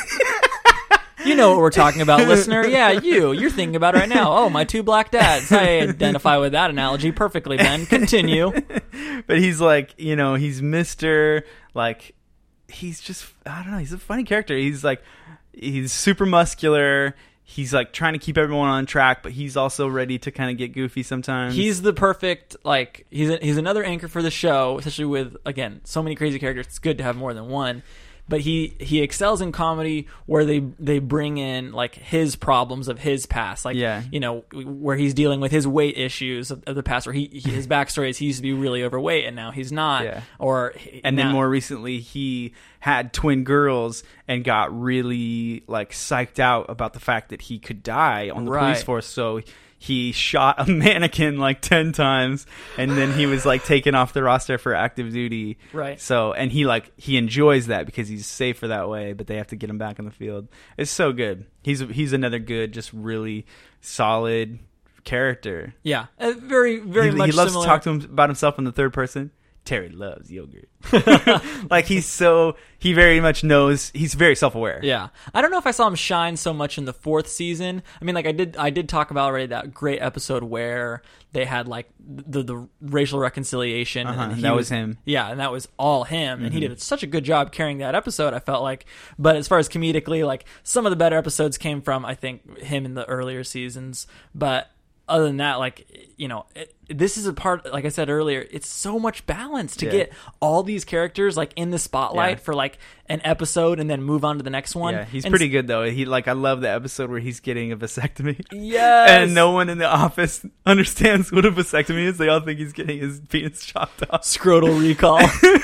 Speaker 3: You know what we're talking about, listener. Yeah, you. You're thinking about it right now. Oh, my two black dads. I identify with that analogy perfectly, Ben. Continue.
Speaker 2: but he's like, you know, he's Mister like he's just I don't know, he's a funny character. He's like he's super muscular. He's like trying to keep everyone on track, but he's also ready to kind of get goofy sometimes.
Speaker 3: He's the perfect, like, he's a, he's another anchor for the show, especially with, again, so many crazy characters. It's good to have more than one. but he he excels in comedy where they they bring in like his problems of his past, like
Speaker 2: Yeah.
Speaker 3: you know, where he's dealing with his weight issues of, of the past, where he, he his backstory is he used to be really overweight and now he's not,
Speaker 2: Yeah.
Speaker 3: or
Speaker 2: And
Speaker 3: now,
Speaker 2: then more recently, he had twin girls and got really like psyched out about the fact that he could die on the
Speaker 3: Right.
Speaker 2: police force. So he shot a mannequin like ten times, and then he was like taken off the roster for active duty.
Speaker 3: Right.
Speaker 2: So, and he like he enjoys that because he's safer that way. But they have to get him back on the field. It's so good. He's he's another good, just really solid character.
Speaker 3: yeah, uh, very very
Speaker 2: he,
Speaker 3: much
Speaker 2: he loves
Speaker 3: similar.
Speaker 2: to talk to him about himself in the third person. Terry loves yogurt. Like he's so he very much knows. He's very self-aware.
Speaker 3: Yeah, I don't know if I saw him shine so much in the fourth season. I mean, like I did, I did talk about already that great episode where they had like the the racial reconciliation.
Speaker 2: Uh-huh,
Speaker 3: and he
Speaker 2: that was him.
Speaker 3: Yeah, and that was all him, and
Speaker 2: Mm-hmm.
Speaker 3: he did such a good job carrying that episode. I felt like, but as far as comedically, like some of the better episodes came from I think him in the earlier seasons, but. Other than that, like, you know, it, this is a part, like I said earlier, it's so much balance to
Speaker 2: Yeah.
Speaker 3: get all these characters like in the spotlight
Speaker 2: Yeah.
Speaker 3: for like an episode and then move on to the next one.
Speaker 2: Yeah, he's
Speaker 3: And
Speaker 2: pretty good though. He like I love the episode where he's getting a vasectomy.
Speaker 3: Yes.
Speaker 2: And no one in the office understands what a vasectomy is. They all think he's getting his penis chopped off.
Speaker 3: Scrotal recall.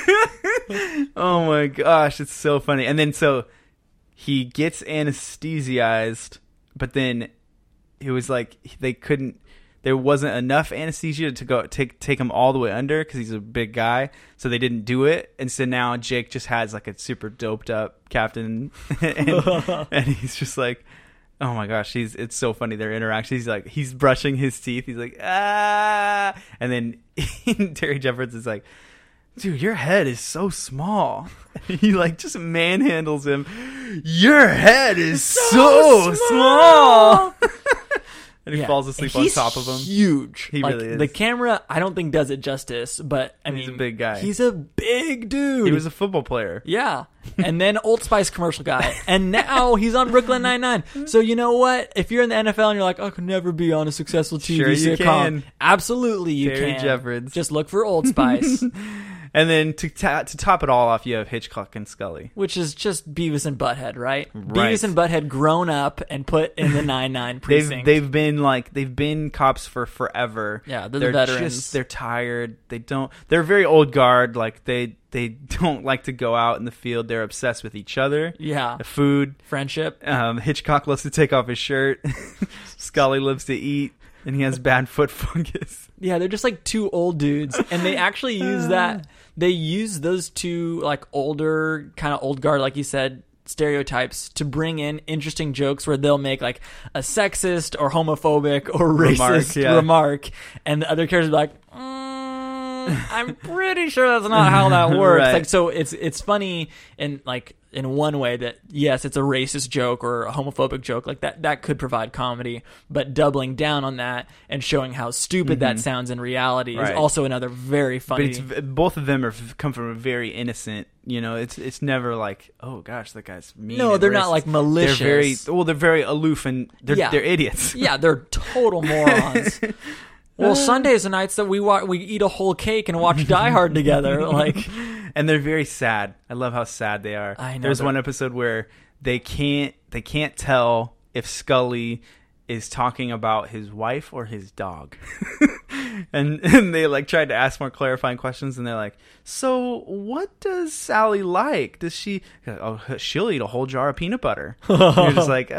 Speaker 2: Oh my gosh, it's so funny. And then so he gets anesthetized, but then it was like they couldn't. There wasn't enough anesthesia to go take take him all the way under because he's a big guy, so they didn't do it. And so now Jake just has like a super doped up captain, and, and he's just like, oh my gosh, he's it's so funny their interaction. He's like he's brushing his teeth. He's like ah, and then Terry Jeffords is like, dude, your head is so small. He like just manhandles him. Your head is so, small. And he
Speaker 3: Yeah.
Speaker 2: falls asleep
Speaker 3: And
Speaker 2: on
Speaker 3: he's
Speaker 2: top of him.
Speaker 3: Huge.
Speaker 2: He
Speaker 3: Like,
Speaker 2: really is.
Speaker 3: The camera, I don't think does it justice, but I
Speaker 2: He's
Speaker 3: mean,
Speaker 2: a big guy.
Speaker 3: He's a big dude.
Speaker 2: He was a football player.
Speaker 3: Yeah. And then Old Spice commercial guy. And now he's on Brooklyn Nine-Nine. So you know what? If you're in the N F L and you're like, I could never be on a successful T V
Speaker 2: Sure you
Speaker 3: sitcom.
Speaker 2: can.
Speaker 3: Absolutely you
Speaker 2: Terry
Speaker 3: can.
Speaker 2: Jeffords.
Speaker 3: Just look for Old Spice.
Speaker 2: And then to ta- to top it all off, you have Hitchcock and Scully.
Speaker 3: Which is just Beavis and Butthead, right?
Speaker 2: Right.
Speaker 3: Beavis and Butthead grown up and put in the Nine-Nine
Speaker 2: They've
Speaker 3: precinct.
Speaker 2: they've been like they've been cops for forever.
Speaker 3: Yeah, they're the veterans.
Speaker 2: Just, they're tired. They don't. They're very old guard. Like they they don't like to go out in the field. They're obsessed with each other.
Speaker 3: yeah.
Speaker 2: The food.
Speaker 3: Friendship.
Speaker 2: Um, Hitchcock loves to take off his shirt. Scully loves to eat, and he has bad foot fungus.
Speaker 3: Yeah, they're just like two old dudes, and they actually use that. They use those two like older, kind of old guard, like you said, stereotypes to bring in interesting jokes where they'll make like a sexist or homophobic or racist
Speaker 2: Remark, yeah.
Speaker 3: remark, and the other characters will be like, mm, "I'm pretty sure that's not how that works."
Speaker 2: Right.
Speaker 3: Like, so it's it's funny in like in one way that yes, it's a racist joke or a homophobic joke like that. That could provide comedy, but doubling down on that and showing how stupid that sounds in reality
Speaker 2: Right.
Speaker 3: is also another very
Speaker 2: But
Speaker 3: funny.
Speaker 2: it's both of them are come from a very innocent. You know, it's it's never like, oh gosh, that guy's mean.
Speaker 3: No,
Speaker 2: and
Speaker 3: they're not,
Speaker 2: racist.
Speaker 3: like, malicious.
Speaker 2: They're very well. They're very aloof and they're
Speaker 3: Yeah.
Speaker 2: they're idiots.
Speaker 3: Yeah, they're total morons. Well, Sundays are nights that we wa- we eat a whole cake and watch Die Hard together. Like,
Speaker 2: And they're very sad. I love how sad they are.
Speaker 3: I know
Speaker 2: There's
Speaker 3: they're-
Speaker 2: one episode where they can't they can't tell if Scully is talking about his wife or his dog. and and they like tried to ask more clarifying questions, and they're like, so what does Sally like? Does she oh she'll eat a whole jar of peanut butter. And you're just like,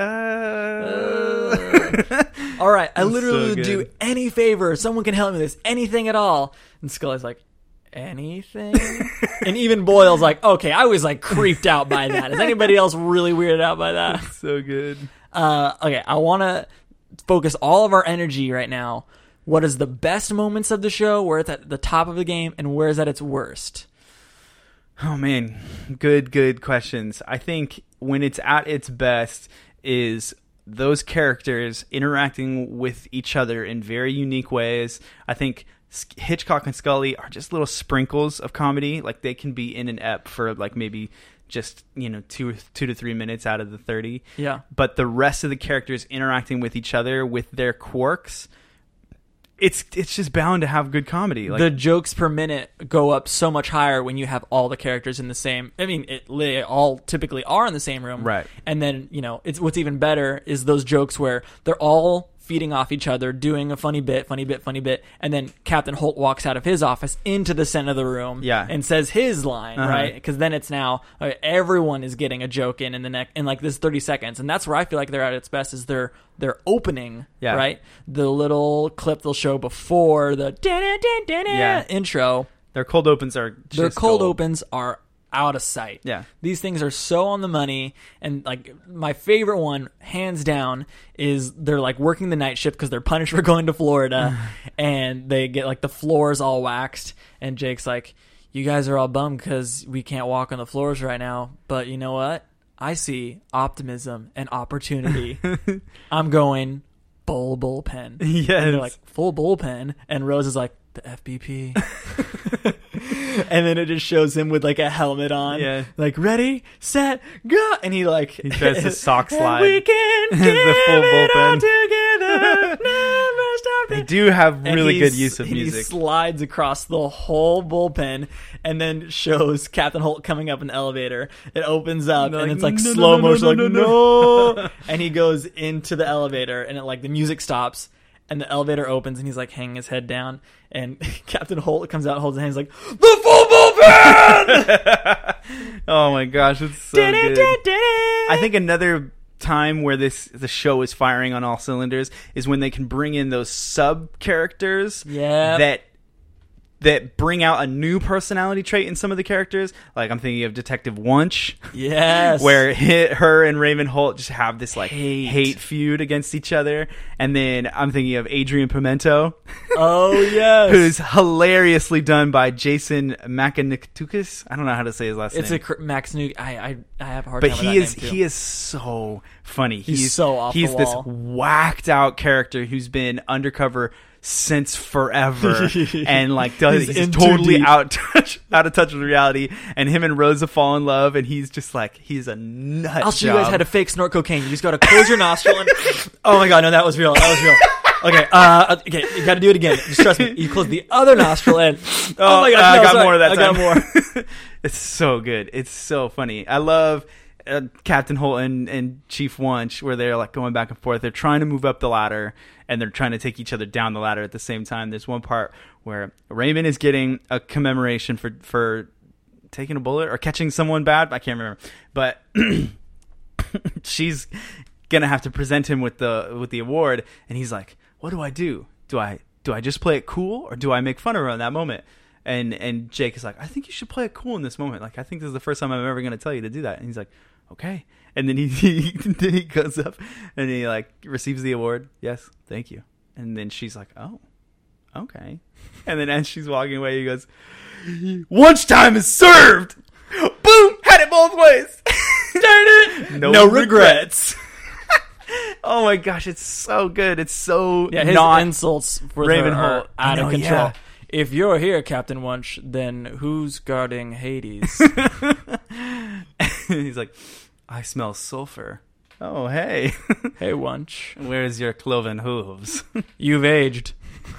Speaker 2: uh
Speaker 3: all right, I
Speaker 2: That's
Speaker 3: literally
Speaker 2: so
Speaker 3: would do
Speaker 2: good.
Speaker 3: any favor. Someone can help me with this. Anything at all. And Scully's like, anything? And even Boyle's like, okay, I was like creeped out by that. Is anybody else really weirded out by that?
Speaker 2: so good.
Speaker 3: Uh, okay, I want to focus all of our energy right now. What is the best moments of the show? Where it's at the top of the game, and where is at its worst?
Speaker 2: Oh man, good, good questions. I think when it's at its best is those characters interacting with each other in very unique ways. I think Hitchcock and Scully are just little sprinkles of comedy. Like they can be in an ep for like maybe just, you know, two, two to three minutes out of the thirty.
Speaker 3: Yeah.
Speaker 2: But the rest of the characters interacting with each other with their quirks it's it's just bound to have good comedy. Like,
Speaker 3: the jokes per minute go up so much higher when you have all the characters in the same. I mean, it, they all typically are in the same room,
Speaker 2: right?
Speaker 3: And then you know, it's what's even better is those jokes where they're all feeding off each other, doing a funny bit, funny bit, funny bit, and then Captain Holt walks out of his office into the center of the room,
Speaker 2: yeah.
Speaker 3: and says his line,
Speaker 2: uh-huh.
Speaker 3: right? Because then it's now uh, everyone is getting a joke in in the neck in like this thirty seconds, and that's where I feel like they're at its best. Is their their opening,
Speaker 2: yeah.
Speaker 3: right? The little clip they'll show before the yeah. intro.
Speaker 2: Their cold opens are just
Speaker 3: their cold
Speaker 2: gold.
Speaker 3: opens are out of sight.
Speaker 2: Yeah.
Speaker 3: These things are so on the money, and like my favorite one, hands down, is they're like working the night shift because they're punished for going to Florida, and they get like the floors all waxed, and Jake's like, "You guys are all bummed because we can't walk on the floors right now, but you know what? I see optimism and opportunity. I'm going full bullpen."
Speaker 2: Yes.
Speaker 3: And they're like, "Full bullpen," and Rose is like, "The F B P." And then it just shows him with like a helmet on,
Speaker 2: yeah.
Speaker 3: like ready, set, go, and he like
Speaker 2: he tries to sock slide.
Speaker 3: We can give
Speaker 2: the full
Speaker 3: it all
Speaker 2: bullpen.
Speaker 3: together, never stop.
Speaker 2: They do have
Speaker 3: And
Speaker 2: really
Speaker 3: he's-
Speaker 2: good use of
Speaker 3: and
Speaker 2: music.
Speaker 3: He slides across the whole bullpen, and then shows Captain Holt coming up in the elevator. It opens up, and,
Speaker 2: like,
Speaker 3: it's like
Speaker 2: no, no,
Speaker 3: slow
Speaker 2: no, no,
Speaker 3: motion,
Speaker 2: no,
Speaker 3: like
Speaker 2: no,
Speaker 3: no, and he goes into the elevator, and it like the music stops. And the elevator opens, and he's like hanging his head down. And Captain Holt comes out, and holds his hand, he's like, "The full bullpen!"
Speaker 2: Oh my gosh, it's so good. I think another time where this the show is firing on all cylinders is when they can bring in those sub characters
Speaker 3: Yeah.
Speaker 2: that that bring out a new personality trait in some of the characters. Like I'm thinking of Detective Wunsch.
Speaker 3: Yes.
Speaker 2: Where he, her and Raymond Holt just have this like
Speaker 3: Hate.
Speaker 2: hate feud against each other. And then I'm thinking of Adrian Pimento.
Speaker 3: Oh, yes.
Speaker 2: Who's hilariously done by Jason Macanictukis. I don't know how to say his last
Speaker 3: It's
Speaker 2: name.
Speaker 3: a cr- Max Nuke. I, I I have a hard
Speaker 2: But
Speaker 3: time
Speaker 2: he
Speaker 3: with that
Speaker 2: is
Speaker 3: name, too.
Speaker 2: he is so funny.
Speaker 3: He's so off the
Speaker 2: He's this
Speaker 3: wall.
Speaker 2: whacked out character who's been undercover since forever, and like does
Speaker 3: He's
Speaker 2: he's,
Speaker 3: in too
Speaker 2: totally
Speaker 3: deep.
Speaker 2: out touch, out of touch with reality. And him and Rosa fall in love, and he's just like he's a nut.
Speaker 3: I'll show
Speaker 2: job.
Speaker 3: you guys how to fake snort cocaine. You just got to close your nostril and... Oh my god, no, that was real. That was real. Okay, uh, okay, you got to do it again. Just trust me. You close the other nostril and... Oh,
Speaker 2: Oh,
Speaker 3: my god,
Speaker 2: uh,
Speaker 3: no,
Speaker 2: I got
Speaker 3: sorry.
Speaker 2: more of that
Speaker 3: I
Speaker 2: time.
Speaker 3: got more.
Speaker 2: It's so good. It's so funny. I love uh, Captain Holt and, and Chief Wunsch, where they're like going back and forth. They're trying to move up the ladder, and they're trying to take each other down the ladder at the same time. There's one part where Raymond is getting a commemoration for for taking a bullet or catching someone bad. I can't remember, but she's gonna have to present him with the with the award, and he's like, "What do I do? Do I do I just play it cool, or do I make fun of her in that moment?" And and Jake is like, "I think you should play it cool in this moment. Like, I think this is the first time I'm ever going to tell you to do that." And he's like, "Okay." And then he, he then he goes up and he like receives the award. "Yes, thank you." And then she's like, "Oh, okay." And then as she's walking away, he goes, "Lunch time is served." Boom! Had it both ways. Darn it! No,
Speaker 3: No
Speaker 2: regrets. Oh my gosh, it's so good. It's so
Speaker 3: Yeah, his
Speaker 2: not
Speaker 3: insults for
Speaker 2: Raymond
Speaker 3: her are
Speaker 2: Holt.
Speaker 3: out
Speaker 2: I
Speaker 3: of
Speaker 2: know,
Speaker 3: control.
Speaker 2: yeah.
Speaker 3: If you're here, Captain Wunsch, then who's guarding Hades?
Speaker 2: He's like, "I smell sulfur." Oh, hey.
Speaker 3: Hey, Wunsch.
Speaker 2: Where's your cloven hooves?
Speaker 3: You've aged.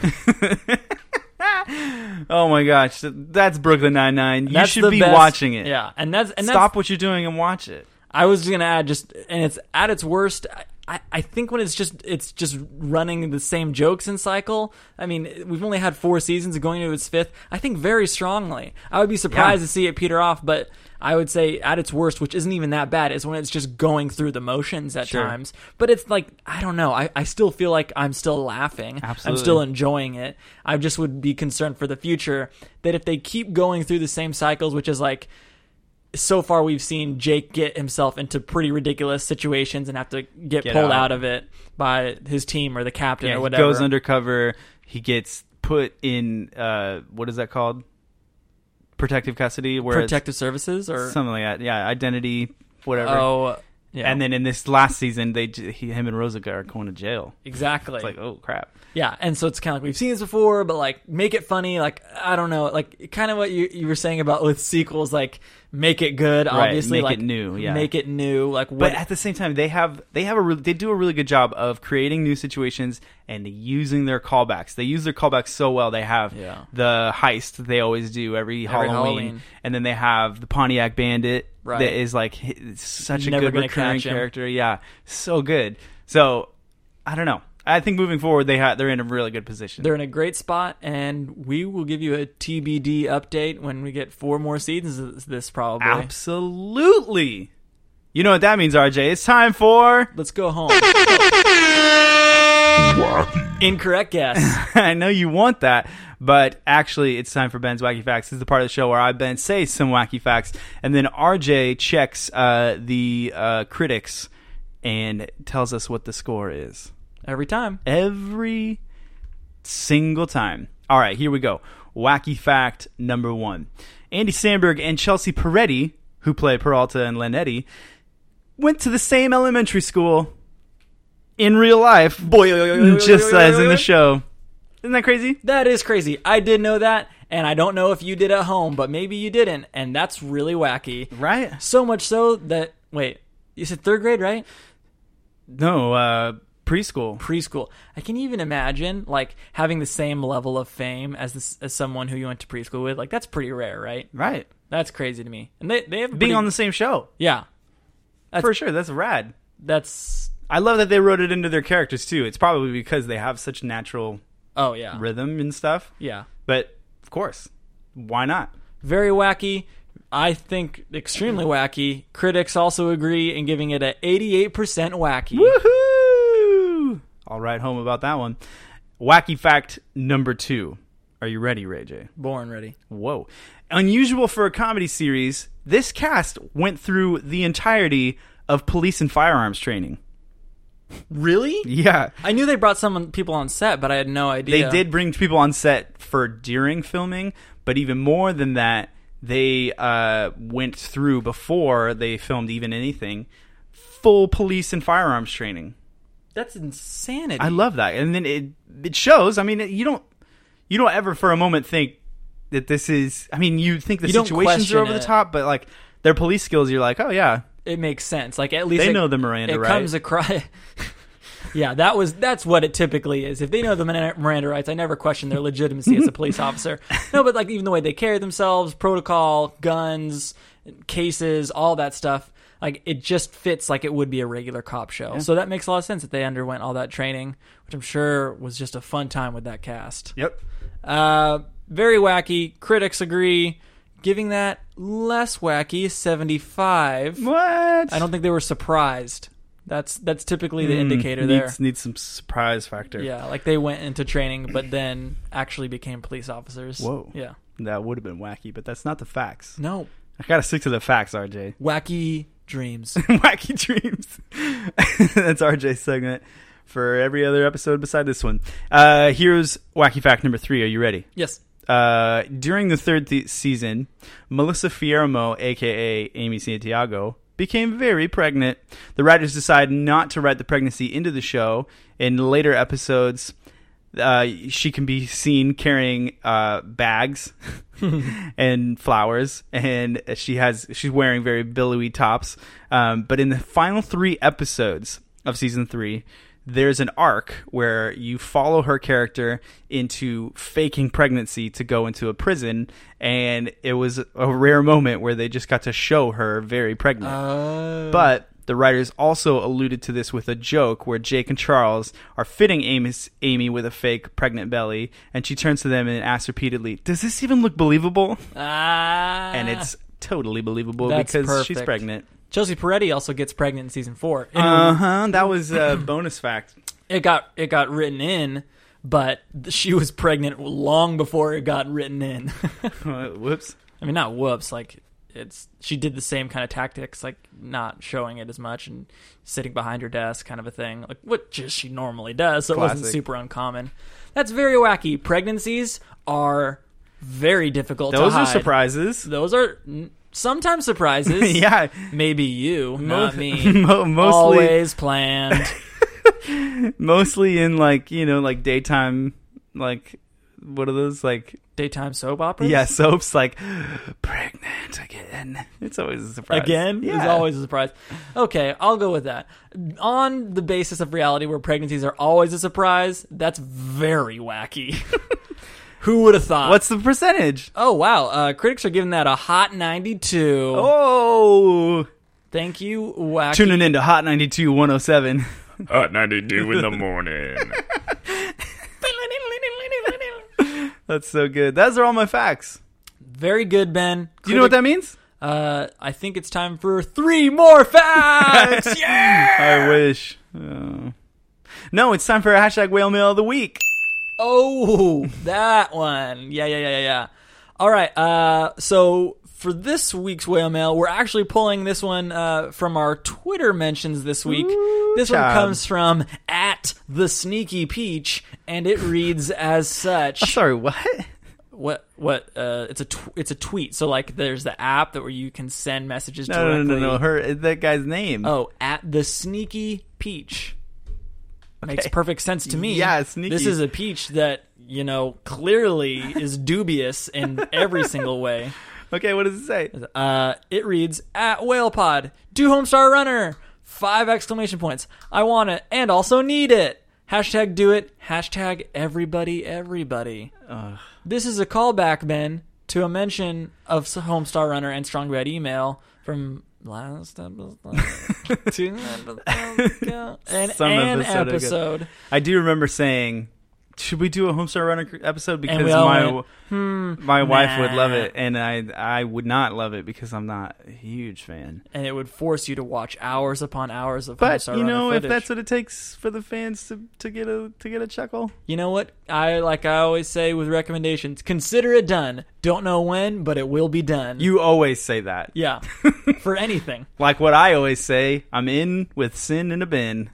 Speaker 2: Oh my gosh, that's Brooklyn Nine-Nine. You
Speaker 3: That's
Speaker 2: should
Speaker 3: the
Speaker 2: be
Speaker 3: best-
Speaker 2: watching it.
Speaker 3: Yeah, and that's and
Speaker 2: Stop
Speaker 3: that's,
Speaker 2: what you're doing and watch it.
Speaker 3: I was just gonna add just, and it's at its worst. I, I think when it's just it's just running the same jokes in cycle. I mean, we've only had four seasons of going into its fifth. I think very strongly. I would be surprised
Speaker 2: Yeah.
Speaker 3: to see it peter off, but I would say at its worst, which isn't even that bad, is when it's just going through the motions at
Speaker 2: Sure.
Speaker 3: times. But it's like, I don't know. I, I still feel like I'm still laughing.
Speaker 2: Absolutely.
Speaker 3: I'm still enjoying it. I just would be concerned for the future that if they keep going through the same cycles, which is like, so far we've seen Jake get himself into pretty ridiculous situations and have to get,
Speaker 2: Get
Speaker 3: pulled
Speaker 2: out.
Speaker 3: out of it by his team or the captain
Speaker 2: Yeah,
Speaker 3: or
Speaker 2: he
Speaker 3: whatever.
Speaker 2: goes undercover. He gets put in, uh, what is that called? Protective custody? Where it's
Speaker 3: Protective services or
Speaker 2: something like that. Yeah, identity, whatever.
Speaker 3: oh yeah,
Speaker 2: And then in this last season, they j- he, him and Rosa are going to jail.
Speaker 3: exactly.
Speaker 2: It's like, oh, crap.
Speaker 3: Yeah, and so it's kind of like we've seen this before, but like make it funny. Like I don't know, like kind of what you you were saying about with sequels, like make it good.
Speaker 2: Right,
Speaker 3: Obviously,
Speaker 2: make
Speaker 3: like
Speaker 2: it new, yeah.
Speaker 3: make it new. Like, what?
Speaker 2: But at the same time, they have they have a really, they do a really good job of creating new situations and using their callbacks. They use their callbacks so well. They have
Speaker 3: Yeah.
Speaker 2: the heist that they always do every,
Speaker 3: Every
Speaker 2: Halloween,
Speaker 3: Halloween.
Speaker 2: and then they have the Pontiac Bandit
Speaker 3: Right.
Speaker 2: that is like h- such a
Speaker 3: Never
Speaker 2: good
Speaker 3: gonna
Speaker 2: recurring
Speaker 3: catch him.
Speaker 2: character. Yeah, so good. So I don't know. I think moving forward, they ha- they're in a really good position.
Speaker 3: They're in a great spot, and we will give you a T B D update when we get four more seasons of this, probably.
Speaker 2: Absolutely. You know what that means, R J? It's time for.
Speaker 3: Let's go home. Incorrect guess.
Speaker 2: I know you want that, but actually, it's time for Ben's Wacky Facts. This is the part of the show where I, Ben, say some wacky facts, and then R J checks uh, the uh, critics and tells us what the score is.
Speaker 3: Every time.
Speaker 2: Every single time. All right, here we go. Wacky fact number one. Andy Samberg and Chelsea Peretti, who play Peralta and Lenetti, went to the same elementary school in real life,
Speaker 3: Boy,
Speaker 2: just as in the show. Isn't that crazy?
Speaker 3: That is crazy. I did know that, and I don't know if you did at home, but maybe you didn't, and that's really wacky.
Speaker 2: Right?
Speaker 3: So much so that, wait, you said third grade, right?
Speaker 2: No, uh, preschool.
Speaker 3: Preschool. I can even imagine, like, having the same level of fame as this, as someone who you went to preschool with. Like, that's pretty rare, right?
Speaker 2: Right.
Speaker 3: That's crazy to me. And they they have a
Speaker 2: Being
Speaker 3: pretty-
Speaker 2: on the same show.
Speaker 3: yeah. That's,
Speaker 2: For sure. That's rad.
Speaker 3: That's
Speaker 2: I love that they wrote it into their characters, too. It's probably because they have such natural
Speaker 3: oh yeah
Speaker 2: rhythm and stuff.
Speaker 3: yeah.
Speaker 2: But, of course, why not?
Speaker 3: Very wacky. I think extremely wacky. Critics also agree in giving it a eighty-eight percent wacky.
Speaker 2: Woohoo! I'll write home about that one. Wacky fact number two. Are you ready, Ray J?
Speaker 3: Born ready.
Speaker 2: Whoa. Unusual for a comedy series, this cast went through the entirety of police and firearms training.
Speaker 3: Really?
Speaker 2: Yeah.
Speaker 3: I knew they brought some people on set, but I had no idea.
Speaker 2: They did bring people on set for during filming, but even more than that, they uh, went through before they filmed even anything, full police and firearms training.
Speaker 3: That's insanity.
Speaker 2: I love that, and then it it shows. I mean, you don't you don't ever for a moment think that this is. I mean, you think the
Speaker 3: You don't
Speaker 2: situations
Speaker 3: question
Speaker 2: are over
Speaker 3: it.
Speaker 2: the top, but like their police skills, you're like, oh yeah,
Speaker 3: It makes sense. Like at least
Speaker 2: they
Speaker 3: it,
Speaker 2: know the Miranda
Speaker 3: it
Speaker 2: right.
Speaker 3: comes across. Yeah, that was that's what it typically is. If they know the Miranda rights, I never question their legitimacy as a police officer. No, but like even the way they carry themselves, protocol, guns, cases, all that stuff, like it just fits like it would be a regular cop show.
Speaker 2: Yeah.
Speaker 3: So that makes a lot of sense that they underwent all that training, which I'm sure was just a fun time with that cast.
Speaker 2: Yep.
Speaker 3: Uh, very wacky. Critics agree, giving that less wacky, seventy-five.
Speaker 2: What?
Speaker 3: I don't think they were surprised. That's that's typically the
Speaker 2: Mm,
Speaker 3: indicator there.
Speaker 2: needs, Needs some surprise factor.
Speaker 3: Yeah, like they went into training, but then actually became police officers.
Speaker 2: Whoa.
Speaker 3: Yeah.
Speaker 2: That would have been wacky, but that's not the facts.
Speaker 3: No.
Speaker 2: I gotta stick to the facts, R J.
Speaker 3: Wacky dreams.
Speaker 2: Wacky dreams. That's R J's segment for every other episode beside this one. Uh, here's wacky fact number three. Are you ready?
Speaker 3: Yes.
Speaker 2: Uh, during the third th- season, Melissa Fiermo, aka Amy Santiago, became very pregnant. The writers decided not to write the pregnancy into the show. In later episodes, uh, she can be seen carrying uh, bags and flowers, and she has she's wearing very billowy tops. Um, but in the final three episodes of season three, there's an arc where you follow her character into faking pregnancy to go into a prison, and it was a rare moment where they just got to show her very pregnant.
Speaker 3: Uh,
Speaker 2: But the writers also alluded to this with a joke where Jake and Charles are fitting Amy's, Amy with a fake pregnant belly, and she turns to them and asks repeatedly, "Does this even look believable?"
Speaker 3: ah.
Speaker 2: And it's totally believable
Speaker 3: That's
Speaker 2: because she's
Speaker 3: perfect.
Speaker 2: pregnant.
Speaker 3: Chelsea Peretti also gets pregnant in season four. And
Speaker 2: Uh huh. That was a bonus fact.
Speaker 3: it got it got written in, but she was pregnant long before it got written in.
Speaker 2: Uh, whoops.
Speaker 3: I mean, not whoops. Like it's she did the same kind of tactics, like not showing it as much and sitting behind her desk, kind of a thing, like what just she normally does. So it wasn't
Speaker 2: Classic.
Speaker 3: super uncommon. That's very wacky. Pregnancies are very difficult.
Speaker 2: Those
Speaker 3: to
Speaker 2: are
Speaker 3: hide.
Speaker 2: surprises.
Speaker 3: Those are n- sometimes surprises.
Speaker 2: Yeah.
Speaker 3: Maybe you,
Speaker 2: Mo-
Speaker 3: not me.
Speaker 2: mo- mostly,
Speaker 3: Always planned.
Speaker 2: mostly in like you know like daytime like what are those like
Speaker 3: Daytime soap operas?
Speaker 2: yeah soaps like pregnant again. It's always a surprise.
Speaker 3: Again?
Speaker 2: Yeah.
Speaker 3: It's always a surprise. Okay, I'll go with that. On the basis of reality where pregnancies are always a surprise, that's very wacky. Who would have thought?
Speaker 2: What's the percentage?
Speaker 3: Oh, wow. Uh, critics are giving that a hot ninety-two.
Speaker 2: Oh,
Speaker 3: Thank you, wacky.
Speaker 2: tuning in to Hot ninety-two one oh seven.
Speaker 4: Hot ninety-two in the morning.
Speaker 2: That's so good. Those are all my facts.
Speaker 3: Very good, Ben.
Speaker 2: Do you know what that means?
Speaker 3: Uh, I think it's time for three more facts. Yeah.
Speaker 2: I wish. Oh. No, it's time for a hashtag whale mail of the week.
Speaker 3: Oh, that one. Yeah, yeah, yeah, yeah, yeah. All right. Uh, so for this week's whale mail, we're actually pulling this one uh, from our Twitter mentions this week.
Speaker 2: Ooh,
Speaker 3: this
Speaker 2: child.
Speaker 3: one comes from at the Sneaky Peach, and it reads as such.
Speaker 2: Oh, sorry, what?
Speaker 3: What? What? Uh, it's a tw- it's a tweet. So like, there's the app that where you can send messages
Speaker 2: No,
Speaker 3: directly.
Speaker 2: no, no, no. Her, that guy's name.
Speaker 3: Oh, at the Sneaky Peach. Makes
Speaker 2: Okay.
Speaker 3: perfect sense to me.
Speaker 2: Yeah, sneaky.
Speaker 3: This is a peach that, you know, clearly is dubious in every single way.
Speaker 2: Okay, what does it say?
Speaker 3: Uh, it reads, at WhalePod, do Homestar Runner! Five exclamation points. I want it and also need it. Hashtag do it. Hashtag everybody, everybody.
Speaker 2: Ugh.
Speaker 3: This is a callback, Ben, to a mention of Homestar Runner and Strong Bad Email from last episode. Two episodes ago. And
Speaker 2: Some
Speaker 3: an
Speaker 2: episode ago.
Speaker 3: episode.
Speaker 2: I do remember saying, should we do a Homestar Runner episode? Because
Speaker 3: we all
Speaker 2: my
Speaker 3: went, hmm,
Speaker 2: my wife would
Speaker 3: nah.
Speaker 2: love it, and I I would not love it because I'm not a huge fan.
Speaker 3: And it would force you to watch hours upon hours of
Speaker 2: But
Speaker 3: Homestar
Speaker 2: you
Speaker 3: Runner
Speaker 2: know, if
Speaker 3: footage.
Speaker 2: that's what it takes for the fans to, to get a to get a chuckle,
Speaker 3: You know what? I like I always say with recommendations, consider it done. Don't know when, but it will be done.
Speaker 2: you always say that.
Speaker 3: yeah. For anything.
Speaker 2: Like what I always say, I'm in with sin in a bin.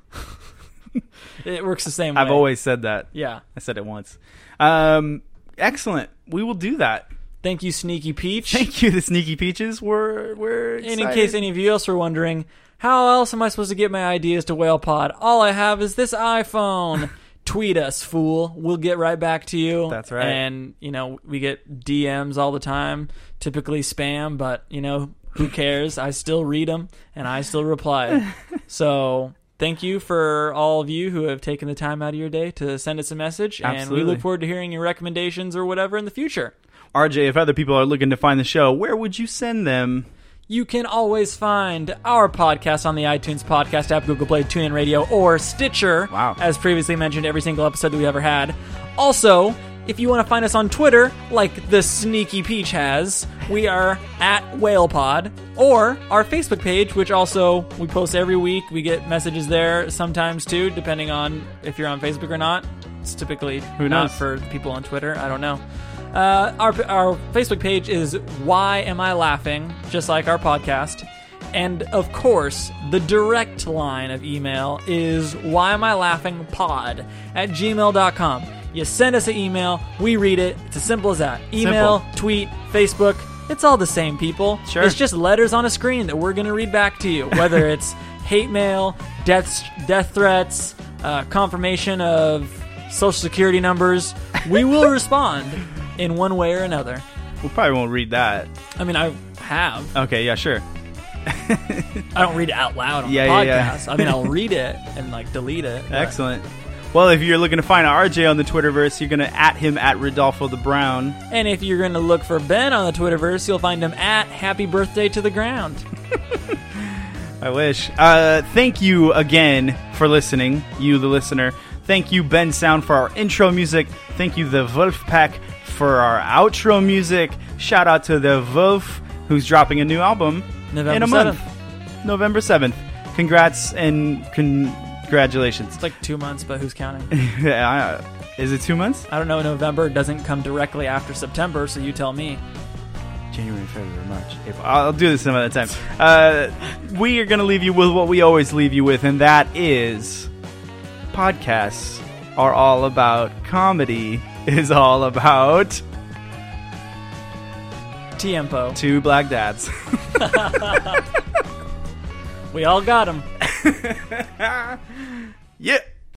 Speaker 3: It works the same way.
Speaker 2: I've always said that.
Speaker 3: Yeah.
Speaker 2: I said it once. Um, excellent. We will do that.
Speaker 3: Thank you, Sneaky Peach.
Speaker 2: Thank you, the Sneaky Peaches. We're we're excited.
Speaker 3: And in case any of you else were wondering, how else am I supposed to get my ideas to WhalePod? All I have is this iPhone. Tweet us, fool. We'll get right back to you.
Speaker 2: That's right.
Speaker 3: And, you know, we get D Ms all the time, typically spam, but, you know, who cares? I still read them, and I still reply. So thank you for all of you who have taken the time out of your day to send us a message, and
Speaker 2: Absolutely.
Speaker 3: we look forward to hearing your recommendations or whatever in the future.
Speaker 2: R J, if other people are looking to find the show, where would you send them?
Speaker 3: You can always find our podcast on the iTunes Podcast app, Google Play, TuneIn Radio, or Stitcher.
Speaker 2: Wow.
Speaker 3: As previously mentioned, every single episode that we ever had. Also, if you want to find us on Twitter, like the Sneaky Peach has, we are at WhalePod, or our Facebook page, which also we post every week. We get messages there sometimes too, depending on if you're on Facebook or not. It's typically
Speaker 2: Who
Speaker 3: not
Speaker 2: knows?
Speaker 3: for people on Twitter. I don't know. Uh, our our Facebook page is Why Am I Laughing? Just like our podcast. And, of course, the direct line of email is Why Am I Laughing Pod at gmail dot com. You send us an email, we read it. It's as simple as that. Email,
Speaker 2: Simple.
Speaker 3: tweet, Facebook, it's all the same, people.
Speaker 2: Sure.
Speaker 3: It's just letters on a screen that we're going to read back to you, whether it's hate mail, death, death threats, uh, confirmation of social security numbers. We will respond in one way or another.
Speaker 2: We probably won't read that.
Speaker 3: I mean, I have.
Speaker 2: Okay, yeah, sure.
Speaker 3: I don't read it out loud on
Speaker 2: Yeah,
Speaker 3: the
Speaker 2: yeah,
Speaker 3: podcast.
Speaker 2: yeah.
Speaker 3: I mean, I'll read it and, like, delete it. but-
Speaker 2: Excellent. Well, if you're looking to find R J on the Twitterverse, you're going to at him at Rodolfo the Brown.
Speaker 3: And if you're going to look for Ben on the Twitterverse, you'll find him at Happy Birthday to the Ground.
Speaker 2: I wish. Uh, thank you again for listening, you the listener. Thank you, Ben Sound, for our intro music. Thank you, the Wolfpack, for our outro music. Shout out to the Wolf, who's dropping a new album
Speaker 3: November
Speaker 2: in a
Speaker 3: seventh.
Speaker 2: month. November seventh. Congrats and congratulations.
Speaker 3: It's like two months, but who's counting?
Speaker 2: Yeah, is it two months?
Speaker 3: I don't know. November doesn't come directly after September, so you tell me.
Speaker 2: January, February, March, April. I'll do this some other time. Uh, we are going to leave you with what we always leave you with, and that is podcasts are all about comedy is all about
Speaker 3: Tiempo.
Speaker 2: two black dads.
Speaker 3: We all got him.
Speaker 2: Yeah.